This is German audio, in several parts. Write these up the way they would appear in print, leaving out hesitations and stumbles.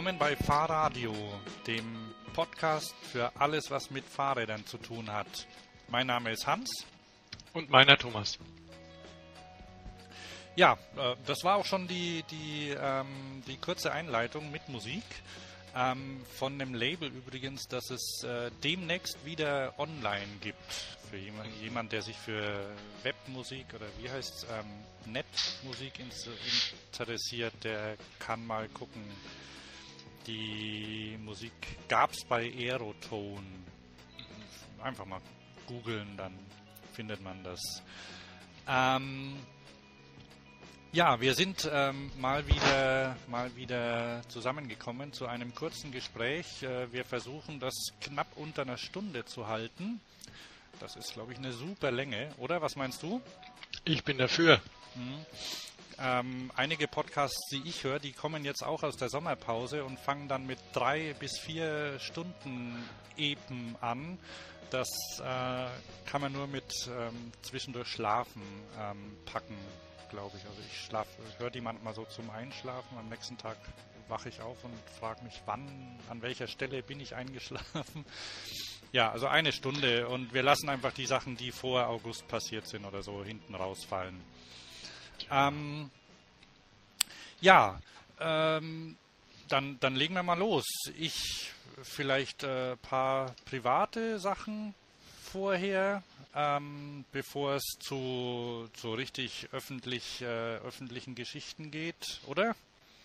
Willkommen bei Fahrradio, dem Podcast für alles, was mit Fahrrädern zu tun hat. Mein Name ist Hans. Und meiner Thomas. Ja, das war auch schon die kurze Einleitung mit Musik. Von dem Label übrigens, dass es demnächst wieder online gibt. Für jemand, der sich für Webmusik oder wie heißt es, Netmusik interessiert, der kann mal gucken. Die Musik gab es bei Aerotone. Einfach mal googeln, dann findet man das. Ja, wir sind mal wieder zusammengekommen zu einem kurzen Gespräch. Wir versuchen, das knapp unter einer Stunde zu halten. Das ist, glaube ich, eine super Länge, oder? Was meinst du? Ich bin dafür. Einige Podcasts, die ich höre, die kommen jetzt auch aus der Sommerpause und fangen dann mit 3 bis 4 Stunden Epen an. Das kann man nur mit zwischendurch Schlafen packen, glaube ich. Also ich höre die manchmal so zum Einschlafen. Am nächsten Tag wache ich auf und frage mich, an welcher Stelle bin ich eingeschlafen. Ja, also 1 Stunde und wir lassen einfach die Sachen, die vor August passiert sind oder so, hinten rausfallen. Dann legen wir mal los. Ich vielleicht ein paar private Sachen vorher, bevor es zu richtig öffentlichen Geschichten geht, oder?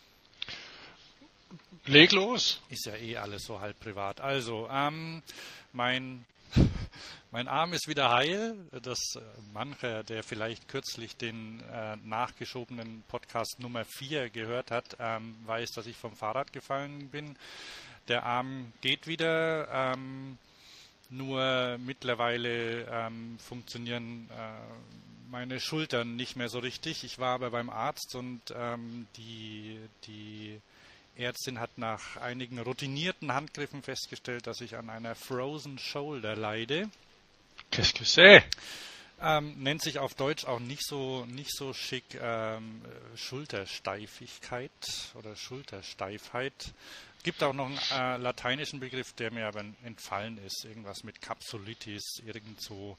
Leg los. Ist ja eh alles so halb privat. Also, mein Arm ist wieder heil. Mancher, der vielleicht kürzlich den nachgeschobenen Podcast Nummer 4 gehört hat, weiß, dass ich vom Fahrrad gefallen bin. Der Arm geht wieder, nur mittlerweile funktionieren meine Schultern nicht mehr so richtig. Ich war aber beim Arzt und die Ärztin hat nach einigen routinierten Handgriffen festgestellt, dass ich an einer Frozen Shoulder leide. Qu'est-ce que c'est? Nennt sich auf Deutsch auch nicht so schick Schultersteifigkeit oder Schultersteifheit. Gibt auch noch einen lateinischen Begriff, der mir aber entfallen ist. Irgendwas mit Capsulitis, irgend so.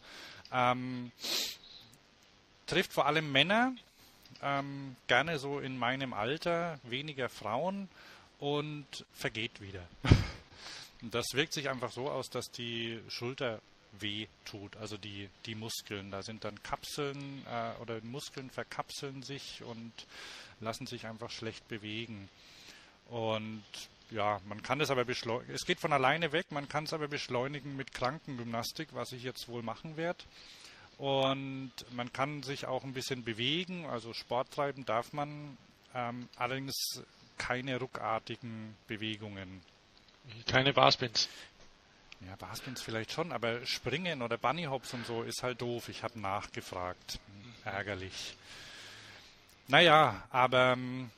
Trifft vor allem Männer, gerne so in meinem Alter, weniger Frauen und vergeht wieder. Und das wirkt sich einfach so aus, dass die Schulter weh tut, also die Muskeln. Da sind dann Kapseln oder Muskeln verkapseln sich und lassen sich einfach schlecht bewegen. Und ja, man kann das aber beschleunigen. Es geht von alleine weg, man kann es aber beschleunigen mit Krankengymnastik, was ich jetzt wohl machen werde. Und man kann sich auch ein bisschen bewegen, also Sport treiben darf man, allerdings keine ruckartigen Bewegungen. Keine Barspins. Ja, Barspins vielleicht schon, aber Springen oder Bunnyhops und so ist halt doof. Ich habe nachgefragt. Ärgerlich. Naja, aber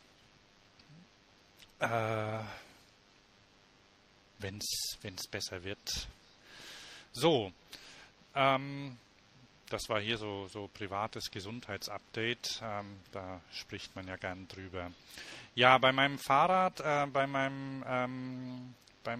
wenn's besser wird. So, das war hier so privates Gesundheitsupdate. Da spricht man ja gern drüber. Ja, bei meinem Fahrrad, bei meinem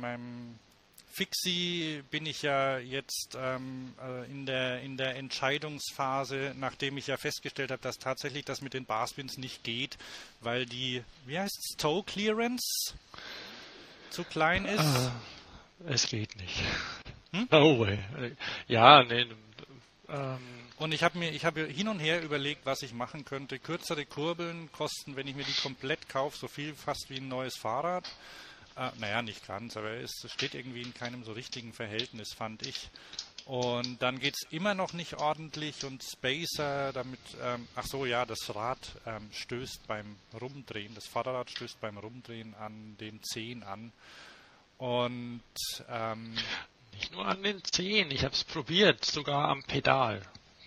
Fixie bin ich ja jetzt in der Entscheidungsphase, nachdem ich ja festgestellt habe, dass tatsächlich das mit den Barspins nicht geht, weil die, wie heißt es, Toe Clearance zu klein ist. Es geht nicht. No way. Ja, nee. Und ich habe hin und her überlegt, was ich machen könnte. Kürzere Kurbeln kosten, wenn ich mir die komplett kaufe, so viel fast wie ein neues Fahrrad. Naja, nicht ganz, aber es steht irgendwie in keinem so richtigen Verhältnis, fand ich. Und dann geht es immer noch nicht ordentlich und Spacer, damit, das Rad stößt beim Rumdrehen, das Vorderrad stößt beim Rumdrehen an den Zehen an. Und nicht nur an den Zehen, ich habe es probiert, sogar am Pedal.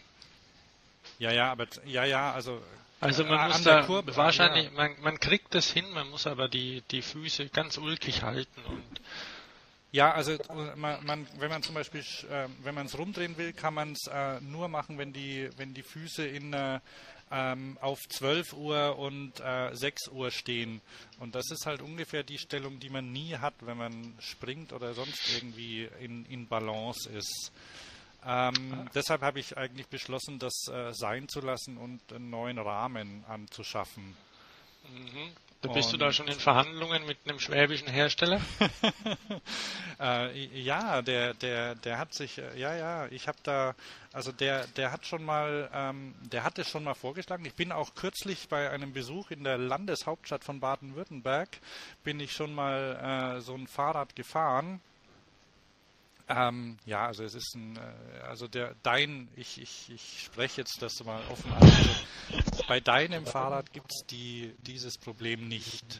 Also man muss da Kurve, wahrscheinlich, ja. Man kriegt das hin, man muss aber die Füße ganz ulkig halten und ja, also wenn man zum Beispiel, wenn man es rumdrehen will, kann man es nur machen, wenn die Füße in auf 12 Uhr und 6 Uhr stehen. Und das ist halt ungefähr die Stellung, die man nie hat, wenn man springt oder sonst irgendwie in Balance ist. Deshalb habe ich eigentlich beschlossen, das sein zu lassen und einen neuen Rahmen anzuschaffen. Mhm. Bist du da schon in Verhandlungen mit einem schwäbischen Hersteller? Ja, der hat sich, ich habe da, also der hat schon mal, der hat es schon mal vorgeschlagen. Ich bin auch kürzlich bei einem Besuch in der Landeshauptstadt von Baden-Württemberg, bin ich schon mal so ein Fahrrad gefahren. Ja, also es ist ich spreche jetzt das mal offen an. Also bei deinem Fahrrad gibt es dieses Problem nicht.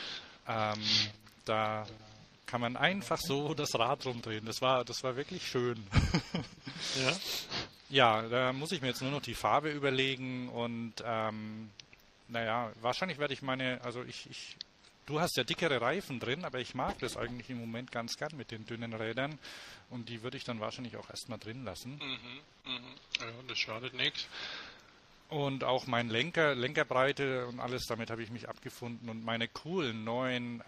Da kann man einfach so das Rad rumdrehen. Das war wirklich schön. Ja. Ja, da muss ich mir jetzt nur noch die Farbe überlegen und wahrscheinlich werde ich du hast ja dickere Reifen drin, aber ich mag das eigentlich im Moment ganz gern mit den dünnen Rädern und die würde ich dann wahrscheinlich auch erstmal drin lassen. Ja, das schadet nichts. Und auch mein Lenkerbreite und alles, damit habe ich mich abgefunden und meine coolen neuen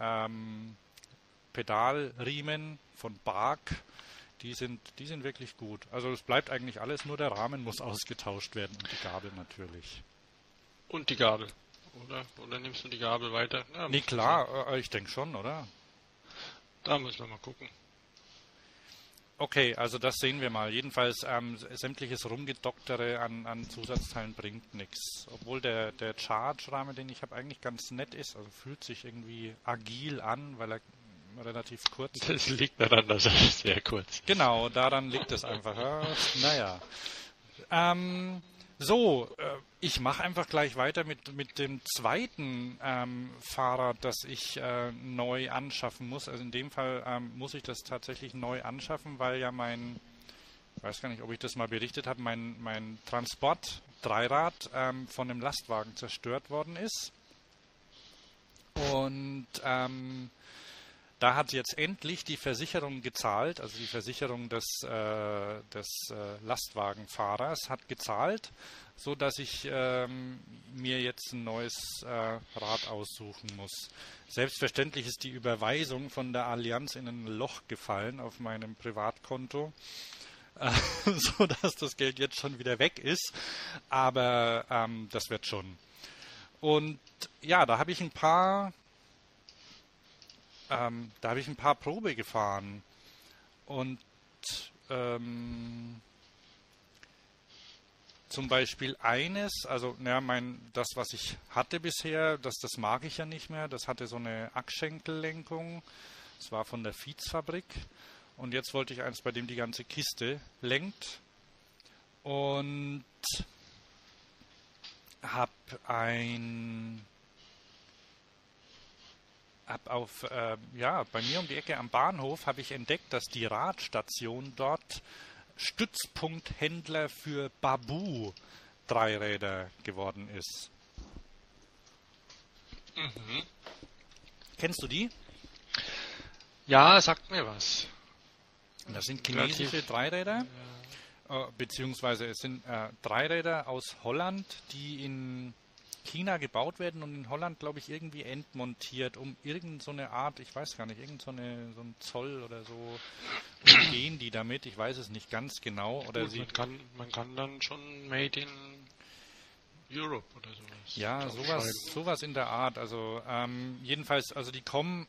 Pedalriemen von Bark, die sind wirklich gut. Also es bleibt eigentlich alles, nur der Rahmen muss ausgetauscht werden und die Gabel natürlich. Und die Gabel. Oder nimmst du die Gabel weiter? Ja, nee, klar, ich denke schon, oder? Da müssen wir mal gucken. Okay, also das sehen wir mal. Jedenfalls sämtliches Rumgedoktere an Zusatzteilen bringt nichts. Obwohl der Charge-Rahmen, den ich habe, eigentlich ganz nett ist. Also fühlt sich irgendwie agil an, weil er relativ kurz ist. Das liegt daran, dass er sehr kurz ist. Genau, daran liegt es einfach. Naja. Ich mache einfach gleich weiter mit dem zweiten Fahrrad, das ich neu anschaffen muss. Also in dem Fall muss ich das tatsächlich neu anschaffen, weil ja ich weiß gar nicht, ob ich das mal berichtet habe, mein Transport-Dreirad von einem Lastwagen zerstört worden ist. Und da hat jetzt endlich die Versicherung gezahlt, also die Versicherung des Lastwagenfahrers hat gezahlt, so dass ich mir jetzt ein neues Rad aussuchen muss. Selbstverständlich ist die Überweisung von der Allianz in ein Loch gefallen auf meinem Privatkonto, so dass das Geld jetzt schon wieder weg ist, aber das wird schon. Und ja, da habe ich ein paar Probe gefahren und zum Beispiel eines, also das, was ich hatte bisher, das mag ich ja nicht mehr. Das hatte so eine Achsschenkellenkung. Das war von der Fietz-Fabrik. Und jetzt wollte ich eins, bei dem die ganze Kiste lenkt. Und habe bei mir um die Ecke am Bahnhof habe ich entdeckt, dass die Radstation dort Stützpunkthändler für Baboo Dreiräder geworden ist. Mhm. Kennst du die? Ja, sagt mir was. Das sind chinesische Dreiräder, beziehungsweise es sind Dreiräder aus Holland, die in China gebaut werden und in Holland, glaube ich, irgendwie entmontiert, um irgend so eine Art, ich weiß gar nicht, so ein Zoll oder so, umgehen die damit, ich weiß es nicht ganz genau. Oder Gut, man kann dann schon Made in Europe oder sowas. Ja, sowas in der Art. Also jedenfalls, also die kommen,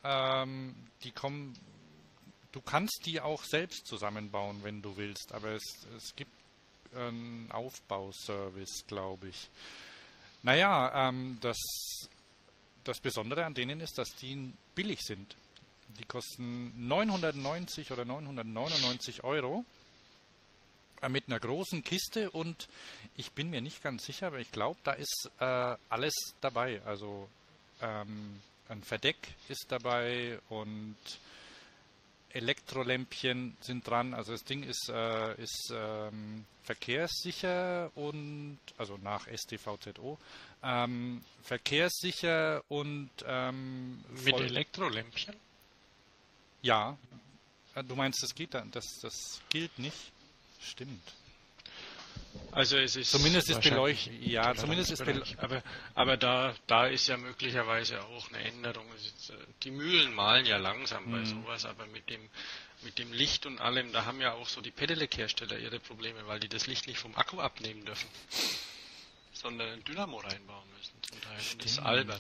du kannst die auch selbst zusammenbauen, wenn du willst, aber es gibt einen Aufbauservice, glaube ich. Naja, das Besondere an denen ist, dass die billig sind. Die kosten 990 oder 999 Euro mit einer großen Kiste und ich bin mir nicht ganz sicher, aber ich glaube, da ist alles dabei. Also ein Verdeck ist dabei und Elektrolämpchen sind dran. Also das Ding ist verkehrssicher und, also nach StVZO, verkehrssicher und mit Elektrolämpchen? Ja. Du meinst, das gilt nicht? Stimmt. Also es ist zumindest ist aber da ist ja möglicherweise auch eine Änderung. Die Mühlen mahlen ja langsam bei sowas, aber mit dem Licht und allem, da haben ja auch so die Pedelec-Hersteller ihre Probleme, weil die das Licht nicht vom Akku abnehmen dürfen, sondern ein Dynamo reinbauen müssen zum Teil. Und das ist albern.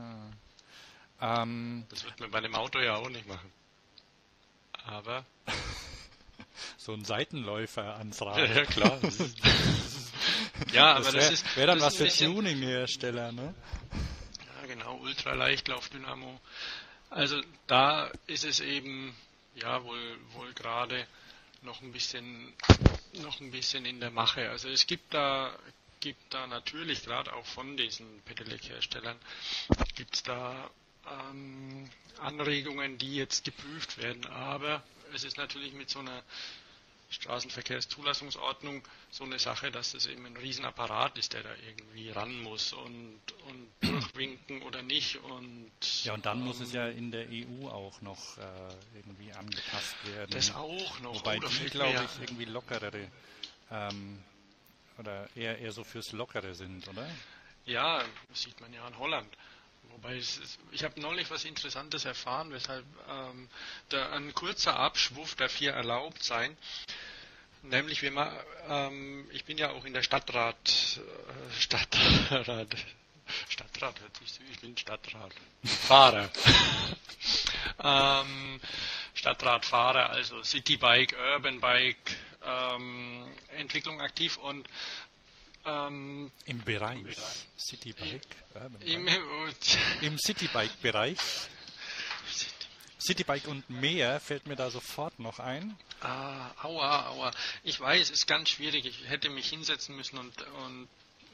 Das wird man bei dem Auto ja auch nicht machen. Aber so ein Seitenläufer ans Rad. Ja, klar. Ja, aber das wäre dann das was für Tuning-Hersteller, ne? Ja, genau, Ultraleichtlauf-Dynamo. Also da ist es eben ja wohl gerade noch ein bisschen in der Mache. Also es gibt da natürlich gerade auch von diesen Pedelec-Herstellern gibt's da Anregungen, die jetzt geprüft werden, aber es ist natürlich mit so einer Straßenverkehrszulassungsordnung so eine Sache, dass es eben ein Riesenapparat ist, der da irgendwie ran muss und durchwinken oder nicht. Und dann muss es ja in der EU auch noch irgendwie angepasst werden. Das auch noch. Wobei die, glaube ich, irgendwie lockerere oder eher so fürs Lockere sind, oder? Ja, das sieht man ja in Holland. Wobei ich habe neulich was Interessantes erfahren, weshalb ein kurzer Abschwuff darf hier erlaubt sein. Nämlich, ich bin ja auch in der Stadtrat hört sich so, ich bin Stadtratfahrer. Stadtratfahrer, also Citybike, Urban Bike, Entwicklung aktiv und im Bereich Citybike, im Citybike-Bereich. Citybike und mehr fällt mir da sofort noch ein. Aua. Ich weiß, es ist ganz schwierig. Ich hätte mich hinsetzen müssen und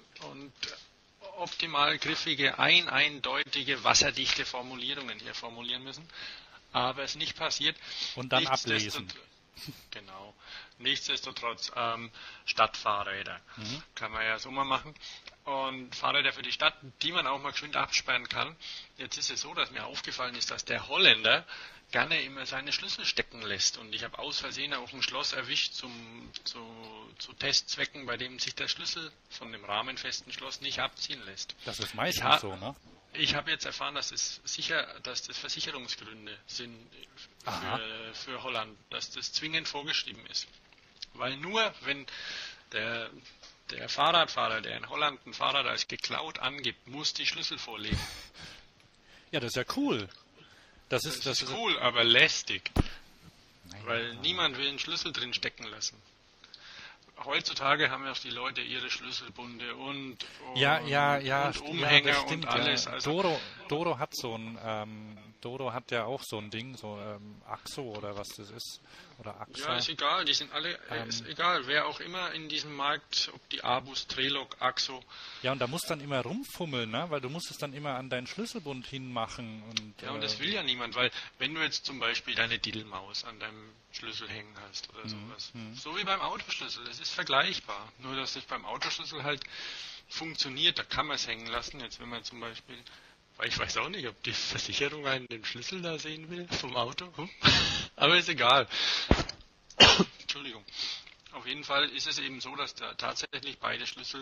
optimal griffige, eindeutige, wasserdichte Formulierungen hier formulieren müssen. Aber es ist nicht passiert. Und dann ablesen. Genau. Nichtsdestotrotz Stadtfahrräder. Kann man ja so mal machen. Und Fahrräder für die Stadt, die man auch mal geschwind absperren kann. Jetzt ist es so, dass mir aufgefallen ist, dass der Holländer gerne immer seine Schlüssel stecken lässt. Und ich habe aus Versehen auch ein Schloss erwischt zu Testzwecken, bei dem sich der Schlüssel von dem rahmenfesten Schloss nicht abziehen lässt. Das ist meistens so, ne? Ich habe jetzt erfahren, dass das Versicherungsgründe sind für Holland, dass das zwingend vorgeschrieben ist. Weil nur wenn der Fahrradfahrer, der in Holland ein Fahrrad als geklaut angibt, muss die Schlüssel vorlegen. Ja, das ist ja cool. Das ist cool, aber lästig. Weil niemand will einen Schlüssel drin stecken lassen. Heutzutage haben ja auch die Leute ihre Schlüsselbunde und Umhänger und alles. Ja. Also Doro hat Doro hat ja auch so ein Ding, so Axo oder was das ist. Oder AXA. Ja, ist egal, die sind alle, ist egal, wer auch immer in diesem Markt, ob die Abus, Trelog, Axo. Ja, und da musst dann immer rumfummeln, ne? Weil du musst es dann immer an deinen Schlüsselbund hinmachen. Und das will ja niemand, weil wenn du jetzt zum Beispiel deine Diddelmaus an deinem Schlüssel hängen hast oder sowas, so wie beim Autoschlüssel, das ist vergleichbar, nur dass das beim Autoschlüssel halt funktioniert, da kann man es hängen lassen, jetzt wenn man zum Beispiel, weil ich weiß auch nicht, ob die Versicherung einen den Schlüssel da sehen will vom Auto, aber ist egal. Entschuldigung. Auf jeden Fall ist es eben so, dass da tatsächlich beide Schlüssel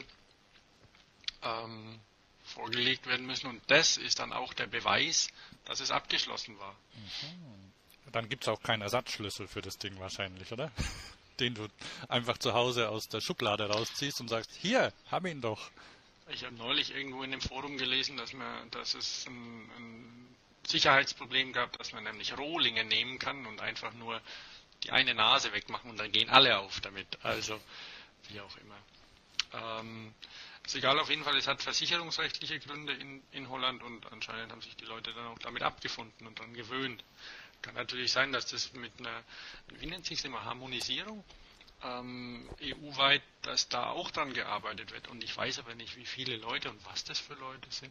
vorgelegt werden müssen und das ist dann auch der Beweis, dass es abgeschlossen war. Dann gibt es auch keinen Ersatzschlüssel für das Ding wahrscheinlich, oder? Den du einfach zu Hause aus der Schublade rausziehst und sagst, hier, hab ihn doch. Ich habe neulich irgendwo in dem Forum gelesen, dass es ein Sicherheitsproblem gab, dass man nämlich Rohlinge nehmen kann und einfach nur die eine Nase wegmachen und dann gehen alle auf damit. Also, wie auch immer. Ist egal, auf jeden Fall, es hat versicherungsrechtliche Gründe in Holland und anscheinend haben sich die Leute dann auch damit abgefunden und dann gewöhnt. Kann natürlich sein, dass das mit einer, wie nennt sich es immer, Harmonisierung EU-weit, dass da auch dran gearbeitet wird. Und ich weiß aber nicht, wie viele Leute und was das für Leute sind.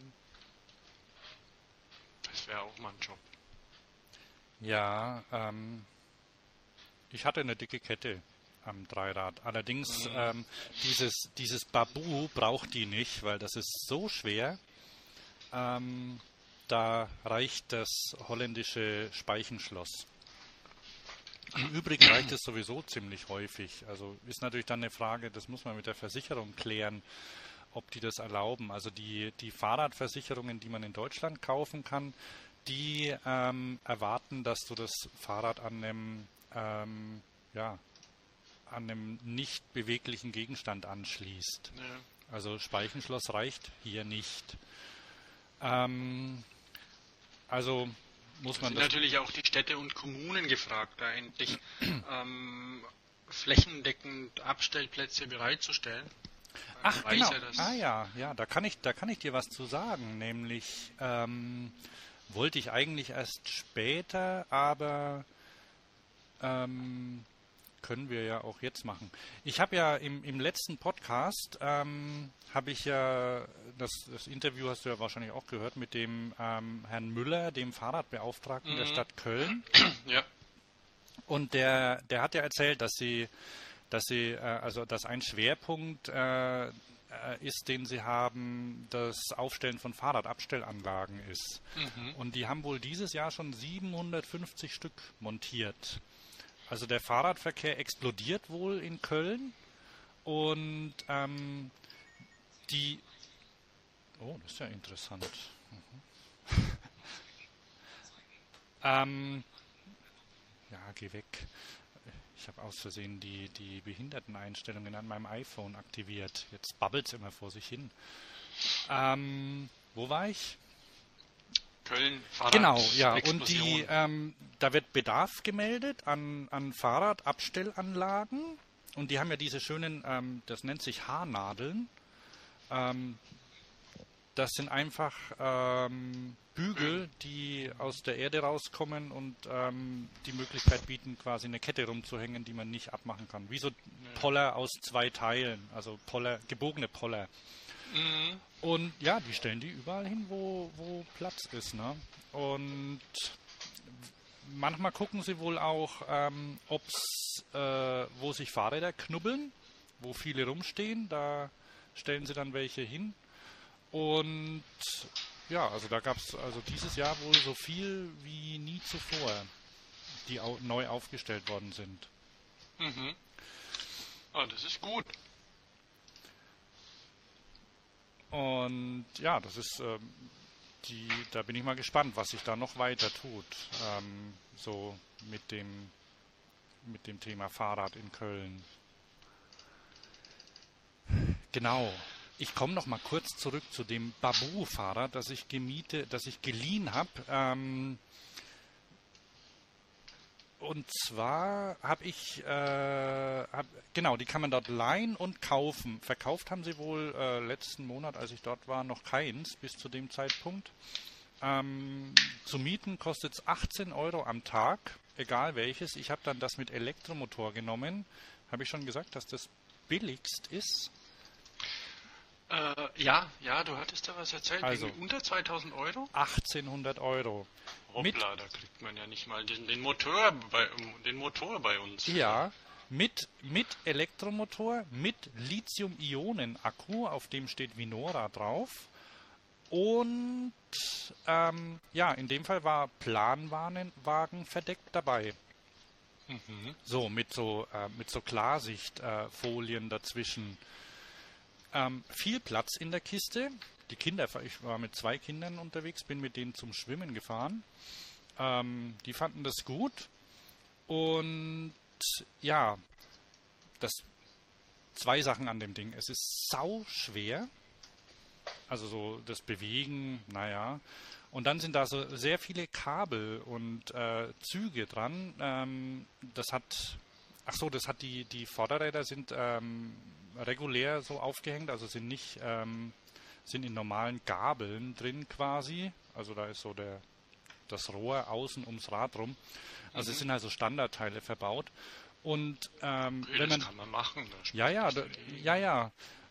Das wäre auch mal ein Job. Ja, ich hatte eine dicke Kette am Dreirad. Allerdings, dieses Babu braucht die nicht, weil das ist so schwer. Da reicht das holländische Speichenschloss. Im Übrigen reicht es sowieso ziemlich häufig. Also ist natürlich dann eine Frage, das muss man mit der Versicherung klären, ob die das erlauben. Also die Fahrradversicherungen, die man in Deutschland kaufen kann, die erwarten, dass du das Fahrrad an einem nicht beweglichen Gegenstand anschließt. Ja. Also Speichenschloss reicht hier nicht. Also muss man sind das... natürlich auch die Städte und Kommunen gefragt, da endlich flächendeckend Abstellplätze bereitzustellen. Ach, Man weiß genau. ja, dass Ja, da kann ich dir was zu sagen. Nämlich wollte ich eigentlich erst später, aber können wir ja auch jetzt machen. Ich habe ja im letzten Podcast, habe ich ja, das Interview hast du ja wahrscheinlich auch gehört, mit dem Herrn Müller, dem Fahrradbeauftragten der Stadt Köln. ja. Und der hat ja erzählt, dass ein Schwerpunkt ist, den sie haben, das Aufstellen von Fahrradabstellanlagen ist. Und die haben wohl dieses Jahr schon 750 Stück montiert. Also der Fahrradverkehr explodiert wohl in Köln und oh, das ist ja interessant. Ja, geh weg. Ich habe aus Versehen die Behinderteneinstellungen an meinem iPhone aktiviert. Jetzt babbelt es immer vor sich hin. Wo war ich? Köln, Fahrrad. Genau, ja. Explosion. Und da wird Bedarf gemeldet an Fahrradabstellanlagen. Und die haben ja diese schönen, das nennt sich Haarnadeln. Das sind einfach Bügel, die aus der Erde rauskommen und die Möglichkeit bieten, quasi eine Kette rumzuhängen, die man nicht abmachen kann. Wie so Poller aus 2 Teilen, also gebogene Poller. Und ja, die stellen die überall hin, wo Platz ist, ne? Und manchmal gucken sie wohl auch, wo sich Fahrräder knubbeln, wo viele rumstehen, da stellen sie dann welche hin. Und ja, also da gab es also dieses Jahr wohl so viel wie nie zuvor, die neu aufgestellt worden sind. Ah, das ist gut. Und ja, das ist da bin ich mal gespannt, was sich da noch weiter tut, so mit dem Thema Fahrrad in Köln. Genau. Ich komme noch mal kurz zurück zu dem Baboo-Fahrrad, das ich geliehen habe. Und zwar habe ich, genau, die kann man dort leihen und kaufen. Verkauft haben sie wohl letzten Monat, als ich dort war, noch keins bis zu dem Zeitpunkt. Zu mieten kostet es 18 Euro am Tag, egal welches. Ich habe dann das mit Elektromotor genommen. Habe ich schon gesagt, dass das billigst ist? Ja, du hattest da was erzählt. Also, unter 2000 Euro? 1800 Euro. Hoppla, da kriegt man ja nicht mal den Motor bei uns. Ja, mit Elektromotor, mit Lithium-Ionen-Akku, auf dem steht Vinora drauf. Und ja, in dem Fall war Planwagen verdeckt dabei. So, mit so Klarsichtfolien dazwischen. Viel Platz in der Kiste. Ich war mit 2 Kindern unterwegs, bin mit denen zum Schwimmen gefahren. Die fanden das gut. Und ja, 2 Sachen an dem Ding. Es ist sau schwer. Also so das Bewegen, naja. Und dann sind da so sehr viele Kabel und Züge dran. Die Vorderräder sind regulär so aufgehängt, also sind in normalen Gabeln drin quasi. Also da ist so das Rohr außen ums Rad rum. Also es sind also Standardteile verbaut. Und Okay, wenn man, das kann man machen. ja.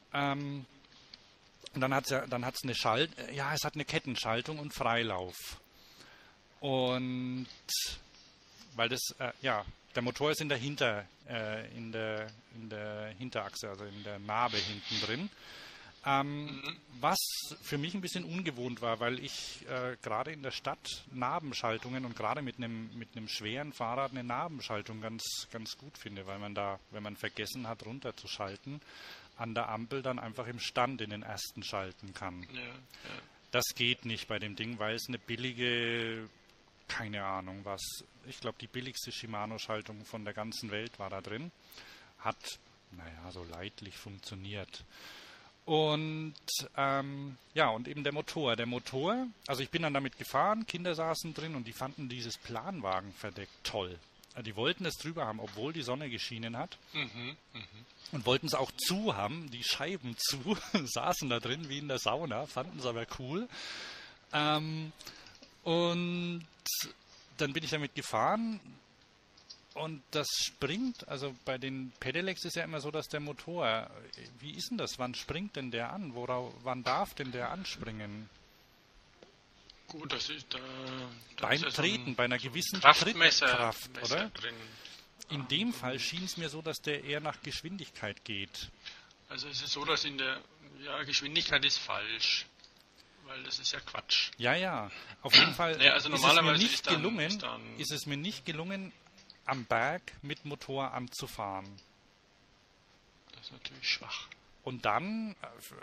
Und dann hat's es hat eine Kettenschaltung und Freilauf. Und weil der Motor ist in der Hinterachse, also in der Narbe hinten drin. Was für mich ein bisschen ungewohnt war, weil ich gerade in der Stadt Nabenschaltungen und gerade mit einem schweren Fahrrad eine Nabenschaltung ganz, ganz gut finde, weil man da, wenn man vergessen hat, runterzuschalten, an der Ampel dann einfach im Stand in den ersten schalten kann. Ja, ja. Das geht nicht bei dem Ding, weil es eine billige, keine Ahnung was, ich glaube die billigste Shimano-Schaltung von der ganzen Welt war da drin. Hat, naja, so leidlich funktioniert. Und und eben der Motor. Also ich bin dann damit gefahren, Kinder saßen drin und die fanden dieses Planwagenverdeck toll. Die wollten es drüber haben, obwohl die Sonne geschienen hat. Und wollten es auch zu haben, die Scheiben zu, saßen da drin wie in der Sauna, fanden es aber cool. Und dann bin ich damit gefahren. Und das springt, also bei den Pedelecs ist ja immer so, dass der Motor, wie ist denn das, wann springt denn der an? Wann darf denn der anspringen? Gut, das ist beim Treten, bei einer gewissen Kraftmesser Trittkraft, oder? drin. In dem Fall schien es mir so, dass der eher nach Geschwindigkeit geht. Also es ist so, dass Geschwindigkeit ist falsch. Weil das ist ja Quatsch. Ja, auf jeden Fall also normalerweise ist es mir nicht gelungen, am Berg mit Motor anzufahren. Das ist natürlich schwach. Und dann,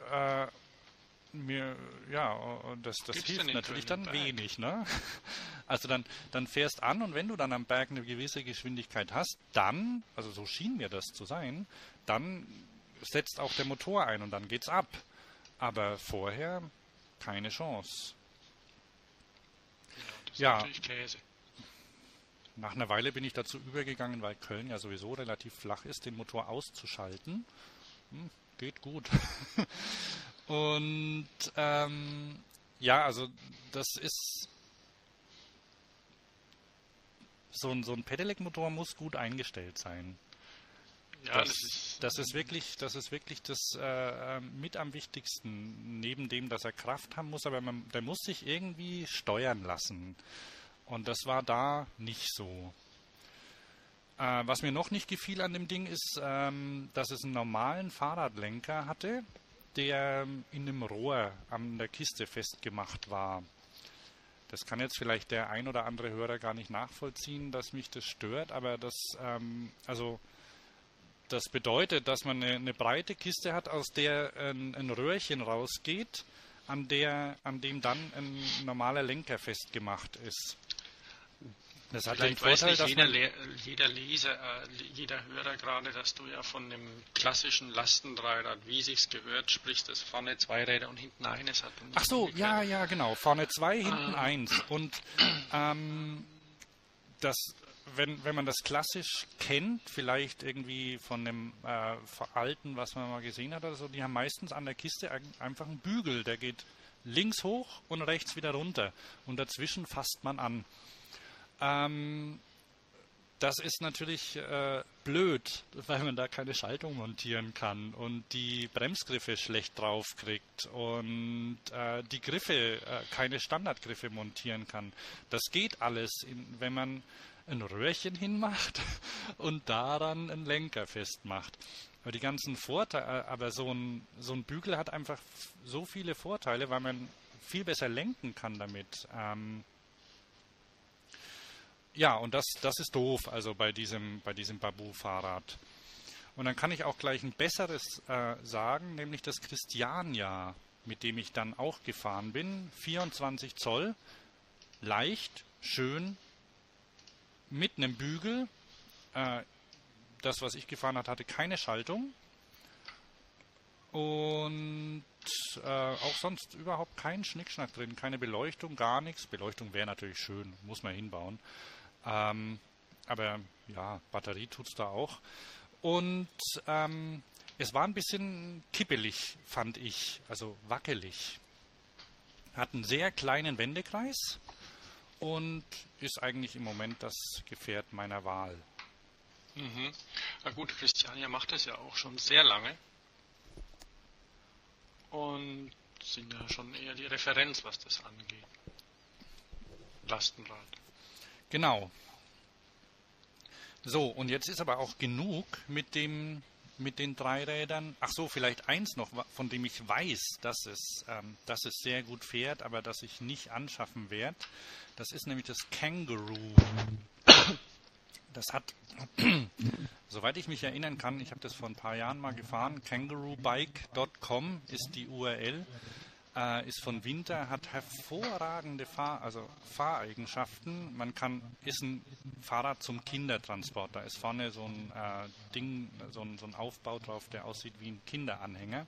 das hilft natürlich dann wenig, ne? Also dann fährst an und wenn du dann am Berg eine gewisse Geschwindigkeit hast, dann, also so schien mir das zu sein, dann setzt auch der Motor ein und dann geht's ab. Aber vorher keine Chance. Das ist natürlich Käse. Nach einer Weile bin ich dazu übergegangen, weil Köln ja sowieso relativ flach ist, den Motor auszuschalten. Geht gut. Und also das ist so ein Pedelec-Motor muss gut eingestellt sein. Ja, das ist wirklich das mit am wichtigsten, neben dem, dass er Kraft haben muss, aber der muss sich irgendwie steuern lassen. Und das war da nicht so. Was mir noch nicht gefiel an dem Ding ist, dass es einen normalen Fahrradlenker hatte, der in einem Rohr an der Kiste festgemacht war. Das kann jetzt vielleicht der ein oder andere Hörer gar nicht nachvollziehen, dass mich das stört, aber das bedeutet, dass man eine breite Kiste hat, aus der ein Röhrchen rausgeht, an dem dann ein normaler Lenker festgemacht ist. Das hat den Vorteil, dass jeder Leser, jeder Hörer gerade, dass du ja von dem klassischen Lastenreirad, wie sich's gehört, sprichst, das vorne 2 Räder und hinten eines hat. Ach so, ja, genau. Vorne 2, hinten 1. Und wenn man das klassisch kennt, vielleicht irgendwie von dem alten, was man mal gesehen hat oder so, die haben meistens an der Kiste einfach einen Bügel, der geht links hoch und rechts wieder runter. Und dazwischen fasst man an. Das ist natürlich blöd, weil man da keine Schaltung montieren kann und die Bremsgriffe schlecht draufkriegt und die Griffe, keine Standardgriffe montieren kann. Das geht alles, wenn man ein Röhrchen hinmacht und daran einen Lenker festmacht. Aber die ganzen Vorteile, aber so ein Bügel hat einfach so viele Vorteile, weil man viel besser lenken kann damit. Und das ist doof, also bei diesem Baboo-Fahrrad. Und dann kann ich auch gleich ein besseres sagen, nämlich das Christiania, mit dem ich dann auch gefahren bin. 24 Zoll, leicht, schön, mit einem Bügel. Das, was ich gefahren habe, hatte keine Schaltung. Und auch sonst überhaupt kein Schnickschnack drin, keine Beleuchtung, gar nichts. Beleuchtung wäre natürlich schön, muss man hinbauen. Aber ja, Batterie tut's da auch. Und es war ein bisschen kippelig, fand ich, also wackelig. Hat einen sehr kleinen Wendekreis und ist eigentlich im Moment das Gefährt meiner Wahl. Na gut, Christiania macht das ja auch schon sehr lange. Und sind ja schon eher die Referenz, was das angeht. Lastenrad. Genau. So, und jetzt ist aber auch genug mit dem mit den 3 Rädern. Ach so, vielleicht eins noch, von dem ich weiß, dass es sehr gut fährt, aber das ich nicht anschaffen werde. Das ist nämlich das Kangaroo. Das hat, soweit ich mich erinnern kann, ich habe das vor ein paar Jahren mal gefahren, kangaroobike.com ist die URL. Ist von Winter, hat hervorragende Fahreigenschaften. Ist ein Fahrrad zum Kindertransport. Da ist vorne so ein Ding, so ein Aufbau drauf, der aussieht wie ein Kinderanhänger.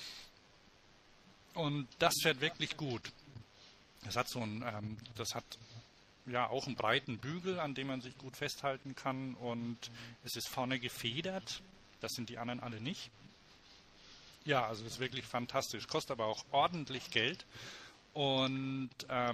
Und das fährt wirklich gut. Das hat ja auch einen breiten Bügel, an dem man sich gut festhalten kann. Und es ist vorne gefedert. Das sind die anderen alle nicht. Ja, also ist wirklich fantastisch. Kostet aber auch ordentlich Geld und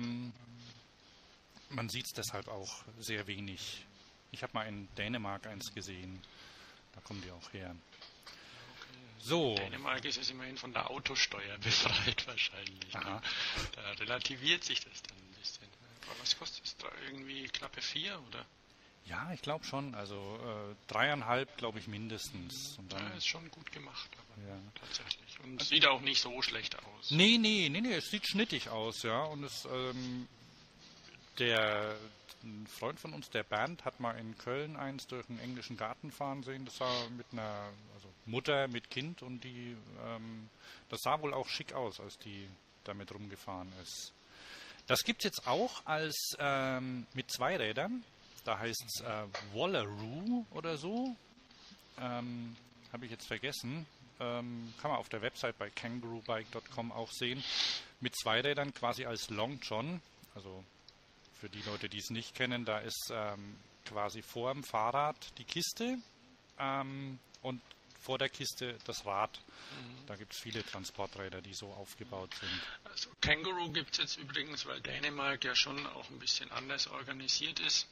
man sieht es deshalb auch sehr wenig. Ich habe mal in Dänemark eins gesehen. Da kommen die auch her. So. In Dänemark ist es immerhin von der Autosteuer befreit wahrscheinlich. Ne? Da relativiert sich das dann ein bisschen. Aber was kostet es da? Irgendwie knappe 4 oder? Ja, ich glaube schon. Also 3,5 glaube ich mindestens. Und dann, ist schon gut gemacht, aber tatsächlich. Und also, sieht auch nicht so schlecht aus. Nee, es sieht schnittig aus, ja. Und ein Freund von uns, der Bernd, hat mal in Köln eins durch einen englischen Garten fahren sehen. Das war mit einer Mutter mit Kind und das sah wohl auch schick aus, als die damit rumgefahren ist. Das gibt es jetzt auch als mit 2 Rädern. Da heißt es Wallaroo oder so. Habe ich jetzt vergessen. Kann man auf der Website bei kangaroobike.com auch sehen. Mit 2 Rädern quasi als Long John. Also für die Leute, die es nicht kennen, da ist quasi vor dem Fahrrad die Kiste und vor der Kiste das Rad. Da gibt es viele Transporträder, die so aufgebaut sind. Also Kangaroo gibt es jetzt übrigens, weil Dänemark ja schon auch ein bisschen anders organisiert ist.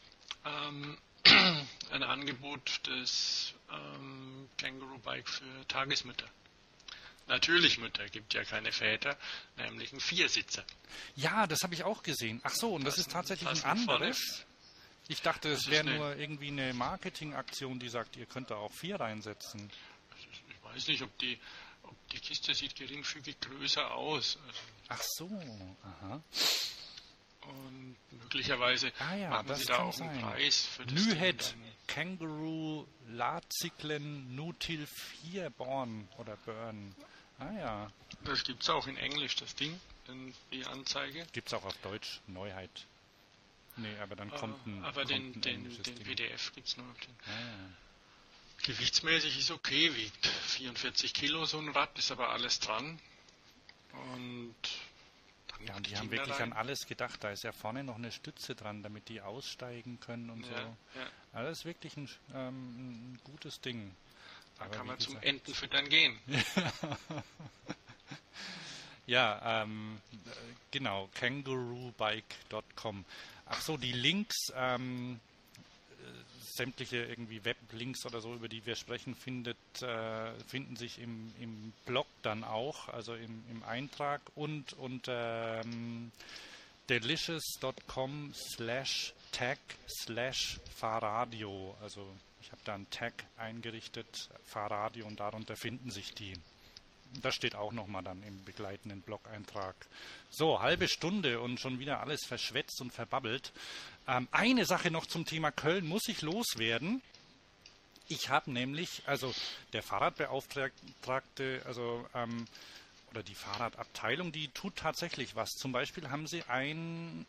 Ein Angebot des Kangaroo Bike für Tagesmütter. Natürlich Mütter, gibt ja keine Väter, nämlich einen 4-Sitzer. Ja, das habe ich auch gesehen. Ach so, und das ist tatsächlich ein anderes. Ich dachte, es wäre nur irgendwie eine Marketingaktion, die sagt, ihr könnt da auch 4 reinsetzen. Ich weiß nicht, ob die Kiste sieht geringfügig größer aus. Ach so, aha. Und möglicherweise haben sie da auch einen Preis für das Nyhed Kangaroo Ladcyclen Nutil 4 Born oder Burn. Ah ja. Das gibt es auch in Englisch, das Ding, die Anzeige. Gibt es auch auf Deutsch, Neuheit. Nee, aber dann kommt ein den PDF gibt es nur auf den. Gewichtsmäßig ist okay, wiegt 44 Kilo so ein Rad, ist aber alles dran. Und und die haben wirklich an alles gedacht. Da ist ja vorne noch eine Stütze dran, damit die aussteigen können und so. Ja. Also das ist wirklich ein gutes Ding. Da kann man zum Entenfüttern gehen. Ja, genau, kangaroobike.com. Ach so, die Links, sämtliche irgendwie Weblinks oder so, über die wir sprechen, finden sich im Blog dann auch, also im Eintrag und unter delicious.com/tag/Fahrradio. Also ich habe da einen Tag eingerichtet, Fahrradio, und darunter finden sich die. Das steht auch nochmal dann im begleitenden Blog-Eintrag. So, halbe Stunde und schon wieder alles verschwätzt und verbabbelt. Eine Sache noch zum Thema Köln muss ich loswerden. Ich habe nämlich, also der Fahrradbeauftragte, oder die Fahrradabteilung, die tut tatsächlich was. Zum Beispiel haben sie ein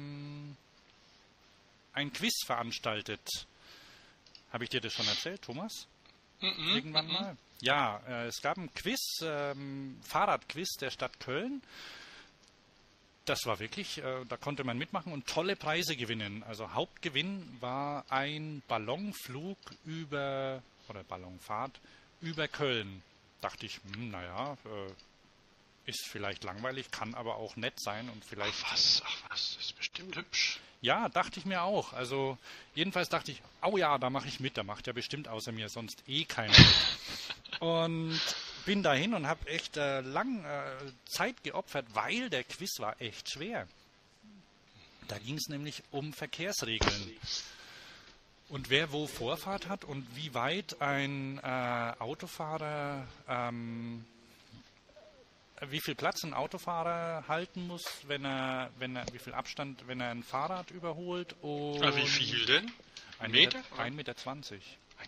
Quiz veranstaltet. Habe ich dir das schon erzählt, Thomas? Irgendwann mal? Ja, es gab ein Quiz, Fahrradquiz der Stadt Köln. Das war wirklich, da konnte man mitmachen und tolle Preise gewinnen. Also Hauptgewinn war ein Ballonflug Ballonfahrt über Köln. Dachte ich, ist vielleicht langweilig, kann aber auch nett sein und vielleicht. Ach was, das ist bestimmt hübsch. Ja, dachte ich mir auch. Also jedenfalls dachte ich, da mache ich mit, da macht ja bestimmt außer mir sonst keiner mit. Und bin dahin und habe echt lang Zeit geopfert, weil der Quiz war echt schwer. Da ging es nämlich um Verkehrsregeln. Und wer wo Vorfahrt hat und wie weit ein Autofahrer, wie viel Platz ein Autofahrer halten muss, wie viel Abstand, wenn er ein Fahrrad überholt. Und Wie viel denn? 1,20 Meter? 1,20 Meter. 1,20.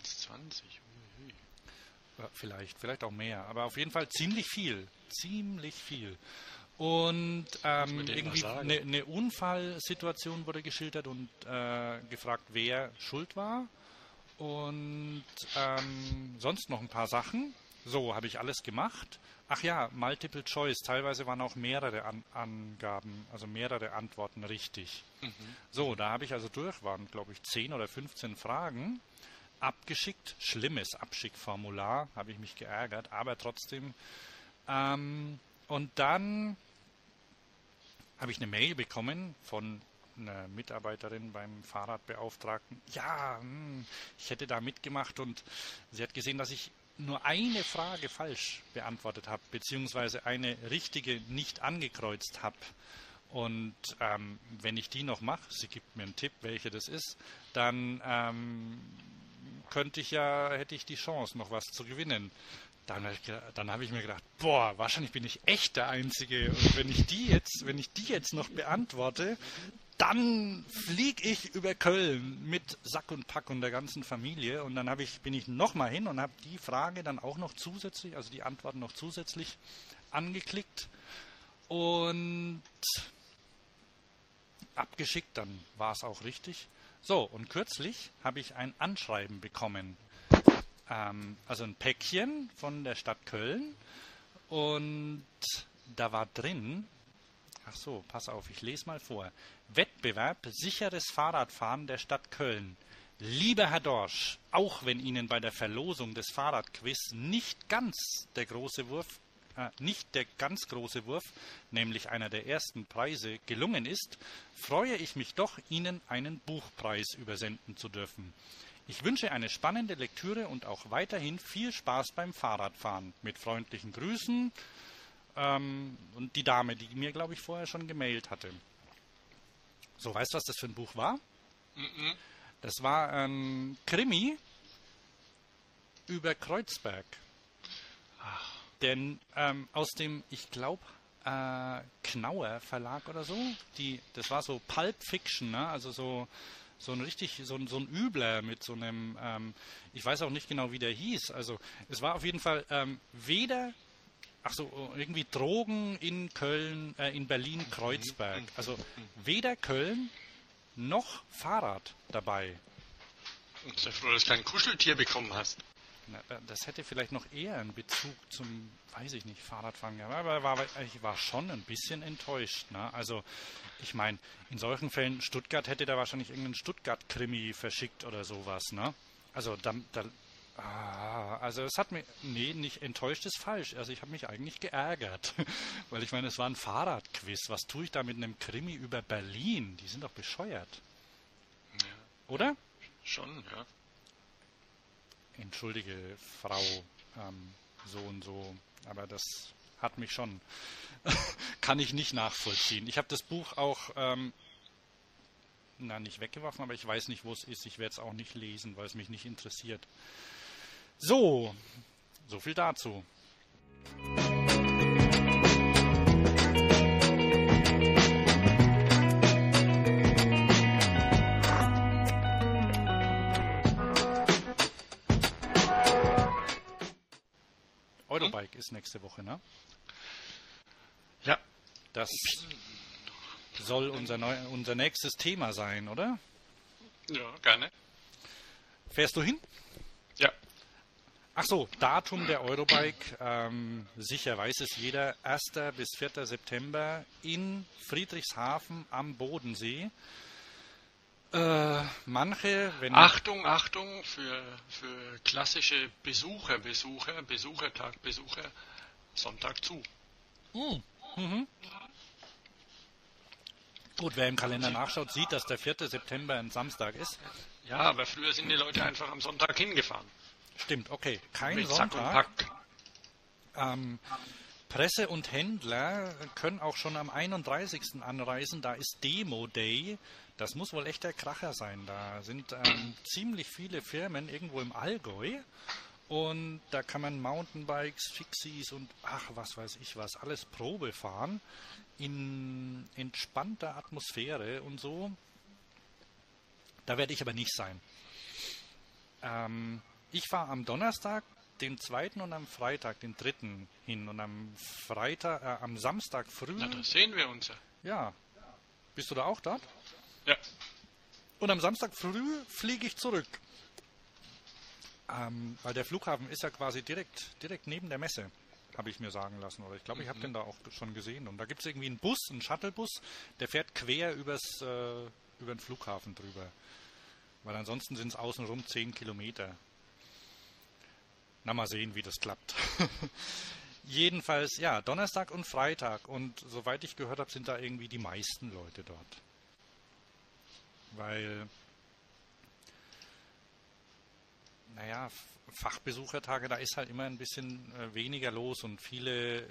Vielleicht auch mehr, aber auf jeden Fall ziemlich viel. Ziemlich viel. Und irgendwie eine Unfallsituation wurde geschildert und gefragt, wer schuld war. Und sonst noch ein paar Sachen. So, habe ich alles gemacht. Ach ja, Multiple Choice. Teilweise waren auch mehrere Angaben, also mehrere Antworten richtig. So, da habe ich also waren glaube ich 10 oder 15 Fragen abgeschickt. Schlimmes Abschickformular, habe ich mich geärgert, aber trotzdem. Und dann habe ich eine Mail bekommen von einer Mitarbeiterin beim Fahrradbeauftragten. Ja, ich hätte da mitgemacht und sie hat gesehen, dass ich nur eine Frage falsch beantwortet habe, beziehungsweise eine richtige nicht angekreuzt habe. Und wenn ich die noch mache, sie gibt mir einen Tipp, welche das ist, dann hätte ich die Chance, noch was zu gewinnen. Dann habe ich mir gedacht, boah, wahrscheinlich bin ich echt der Einzige. Und wenn ich die jetzt noch beantworte, dann fliege ich über Köln mit Sack und Pack und der ganzen Familie. Und dann bin ich nochmal hin und habe die Frage dann auch noch zusätzlich, also die Antworten noch zusätzlich angeklickt und abgeschickt. Dann war es auch richtig. So, und kürzlich habe ich ein Anschreiben bekommen. Also ein Päckchen von der Stadt Köln und da war drin, ach so, pass auf, ich lese mal vor. Wettbewerb sicheres Fahrradfahren der Stadt Köln. Lieber Herr Dorsch, auch wenn Ihnen bei der Verlosung des Fahrradquiz nicht der ganz große Wurf, nämlich einer der ersten Preise, gelungen ist, freue ich mich doch, Ihnen einen Buchpreis übersenden zu dürfen. Ich wünsche eine spannende Lektüre und auch weiterhin viel Spaß beim Fahrradfahren. Mit freundlichen Grüßen und die Dame, die mir, glaube ich, vorher schon gemailt hatte. So, weißt du, was das für ein Buch war? Das war ein Krimi über Kreuzberg. Denn aus dem, ich glaube, Knauer Verlag oder so, das war so Pulp Fiction, ne? Also so ein Übler mit so einem, ich weiß auch nicht genau, wie der hieß. Also es war auf jeden Fall irgendwie Drogen in Köln, in Berlin-Kreuzberg. Also weder Köln noch Fahrrad dabei. Ich bin froh, dass du kein Kuscheltier bekommen hast. Na, das hätte vielleicht noch eher einen Bezug zum, weiß ich nicht, Fahrradfahren gehabt. Aber ich war schon ein bisschen enttäuscht. Ne? Also, ich meine, in solchen Fällen, Stuttgart hätte da wahrscheinlich irgendeinen Stuttgart-Krimi verschickt oder sowas. Ne? Also, also es hat mir, nicht enttäuscht ist falsch. Also, ich habe mich eigentlich geärgert. Weil ich meine, es war ein Fahrradquiz. Was tue ich da mit einem Krimi über Berlin? Die sind doch bescheuert. Ja. Oder? Schon, ja. Entschuldige, Frau, so und so, aber das hat mich schon, kann ich nicht nachvollziehen. Ich habe das Buch auch, nicht weggeworfen, aber ich weiß nicht, wo es ist. Ich werde es auch nicht lesen, weil es mich nicht interessiert. So viel dazu. Eurobike ist nächste Woche, ne? Ja. Das soll unser nächstes Thema sein, oder? Ja, gerne. Fährst du hin? Ja. Ach so, Datum der Eurobike, sicher weiß es jeder, 1. bis 4. September in Friedrichshafen am Bodensee. Manche, wenn... Achtung für klassische Besuchertag, Sonntag zu. Mhm. Gut, wer im Kalender nachschaut, sieht, dass der 4. September ein Samstag ist. Ja, aber früher sind die Leute einfach am Sonntag hingefahren. Stimmt, okay. Kein mit Sonntag. Sack und Pack. Presse und Händler können auch schon am 31. anreisen. Da ist Demo Day. Das muss wohl echt der Kracher sein. Da sind ziemlich viele Firmen irgendwo im Allgäu. Und da kann man Mountainbikes, Fixies und ach, was weiß ich was, alles Probe fahren. In entspannter Atmosphäre und so. Da werde ich aber nicht sein. Ich fahre am Donnerstag, den 2. und am Freitag, den 3. hin. Und am Samstag früh... Na, da sehen wir uns ja. Ja. Bist du da auch dort? Ja. Und am Samstag früh fliege ich zurück. Weil der Flughafen ist ja quasi direkt neben der Messe, habe ich mir sagen lassen. Oder ich glaube, ich habe den da auch schon gesehen. Und da gibt es irgendwie einen Bus, einen Shuttlebus, der fährt quer über den Flughafen drüber. Weil ansonsten sind es außenrum 10 Kilometer. Na, mal sehen, wie das klappt. Jedenfalls, ja, Donnerstag und Freitag. Und soweit ich gehört habe, sind da irgendwie die meisten Leute dort. Weil, naja, Fachbesuchertage, da ist halt immer ein bisschen weniger los und viele,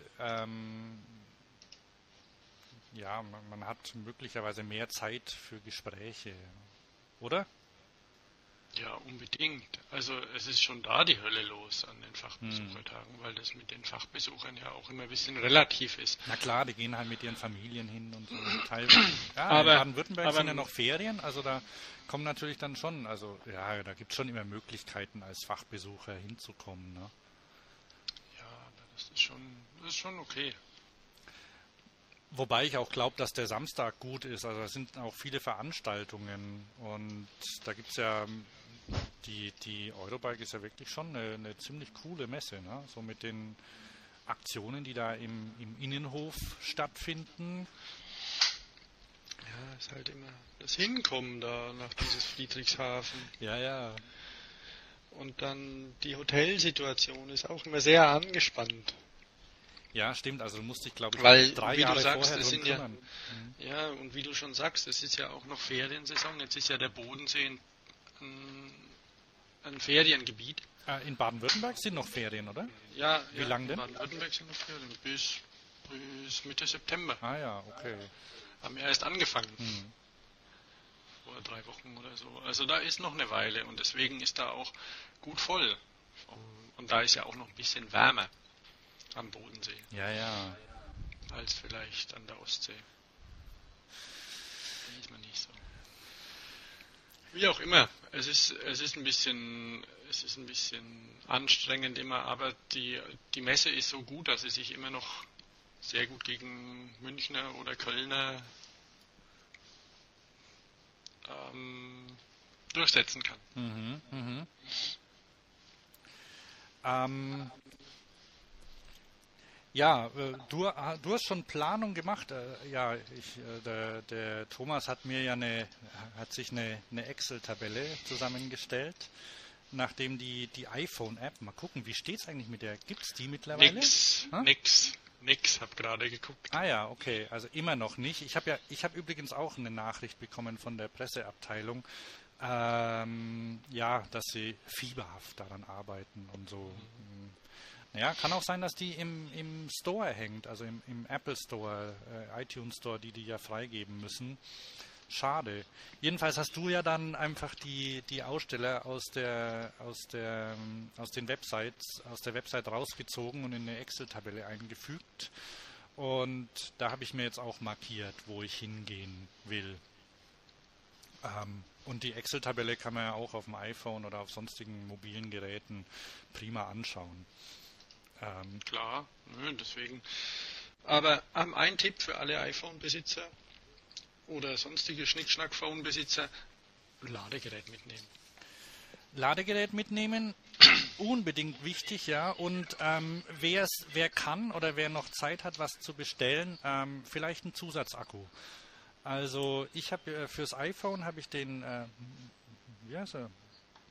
ja, man hat möglicherweise mehr Zeit für Gespräche, oder? Ja, unbedingt. Also es ist schon da die Hölle los an den Fachbesuchertagen, weil das mit den Fachbesuchern ja auch immer ein bisschen relativ ist. Na klar, die gehen halt mit ihren Familien hin und so. Ja, Aber, in Baden-Württemberg sind ja noch Ferien, also da kommen natürlich dann schon, also ja, da gibt es schon immer Möglichkeiten, als Fachbesucher hinzukommen. Ne? Ja, aber das ist schon okay. Wobei ich auch glaube, dass der Samstag gut ist. Also da sind auch viele Veranstaltungen und da gibt es ja, die Eurobike ist ja wirklich schon eine ziemlich coole Messe, ne? So mit den Aktionen, die da im Innenhof stattfinden. Ja, ist halt immer das Hinkommen da nach dieses Friedrichshafen. Ja. Und dann die Hotelsituation ist auch immer sehr angespannt. Ja, stimmt, also du musst dich, glaube ich, weil 3 wie Jahre du sagst, vorher es drum sind kümmern. ja, und wie du schon sagst, es ist ja auch noch Feriensaison. Jetzt ist ja der Bodensee ein Feriengebiet. In Baden-Württemberg sind noch Ferien, oder? Ja, Wie lang denn? In Baden-Württemberg sind noch Ferien. Bis Mitte September. Ah ja, okay. Haben wir erst angefangen. Vor 3 Wochen oder so. Also da ist noch eine Weile und deswegen ist da auch gut voll. Und da ist ja auch noch ein bisschen wärmer am Bodensee. Ja. Als vielleicht an der Ostsee. Weiß man nicht so. Wie auch immer, es ist ein bisschen anstrengend immer, aber die Messe ist so gut, dass sie sich immer noch sehr gut gegen Münchner oder Kölner durchsetzen kann. Ja, du hast schon Planung gemacht. Ja, der Thomas hat mir ja hat sich eine Excel-Tabelle zusammengestellt, nachdem die iPhone-App, mal gucken, wie steht's eigentlich mit der? Gibt's die mittlerweile? Nix, hab gerade geguckt. Ah ja, okay, also immer noch nicht. Ich habe übrigens auch eine Nachricht bekommen von der Presseabteilung, ja, dass sie fieberhaft daran arbeiten und so. Ja, kann auch sein, dass die im Store hängt, also im Apple Store, iTunes Store, die ja freigeben müssen. Schade. Jedenfalls hast du ja dann einfach die Aussteller aus der Website rausgezogen und in eine Excel-Tabelle eingefügt. Und da habe ich mir jetzt auch markiert, wo ich hingehen will. Und die Excel-Tabelle kann man ja auch auf dem iPhone oder auf sonstigen mobilen Geräten prima anschauen. Klar, deswegen. Aber ein Tipp für alle iPhone-Besitzer oder sonstige Schnickschnack-Phone-Besitzer: Ladegerät mitnehmen. Ladegerät mitnehmen, unbedingt wichtig, ja. Und wer kann oder wer noch Zeit hat, was zu bestellen, vielleicht einen Zusatzakku. Also ich habe fürs iPhone habe ich den, wie heißt er?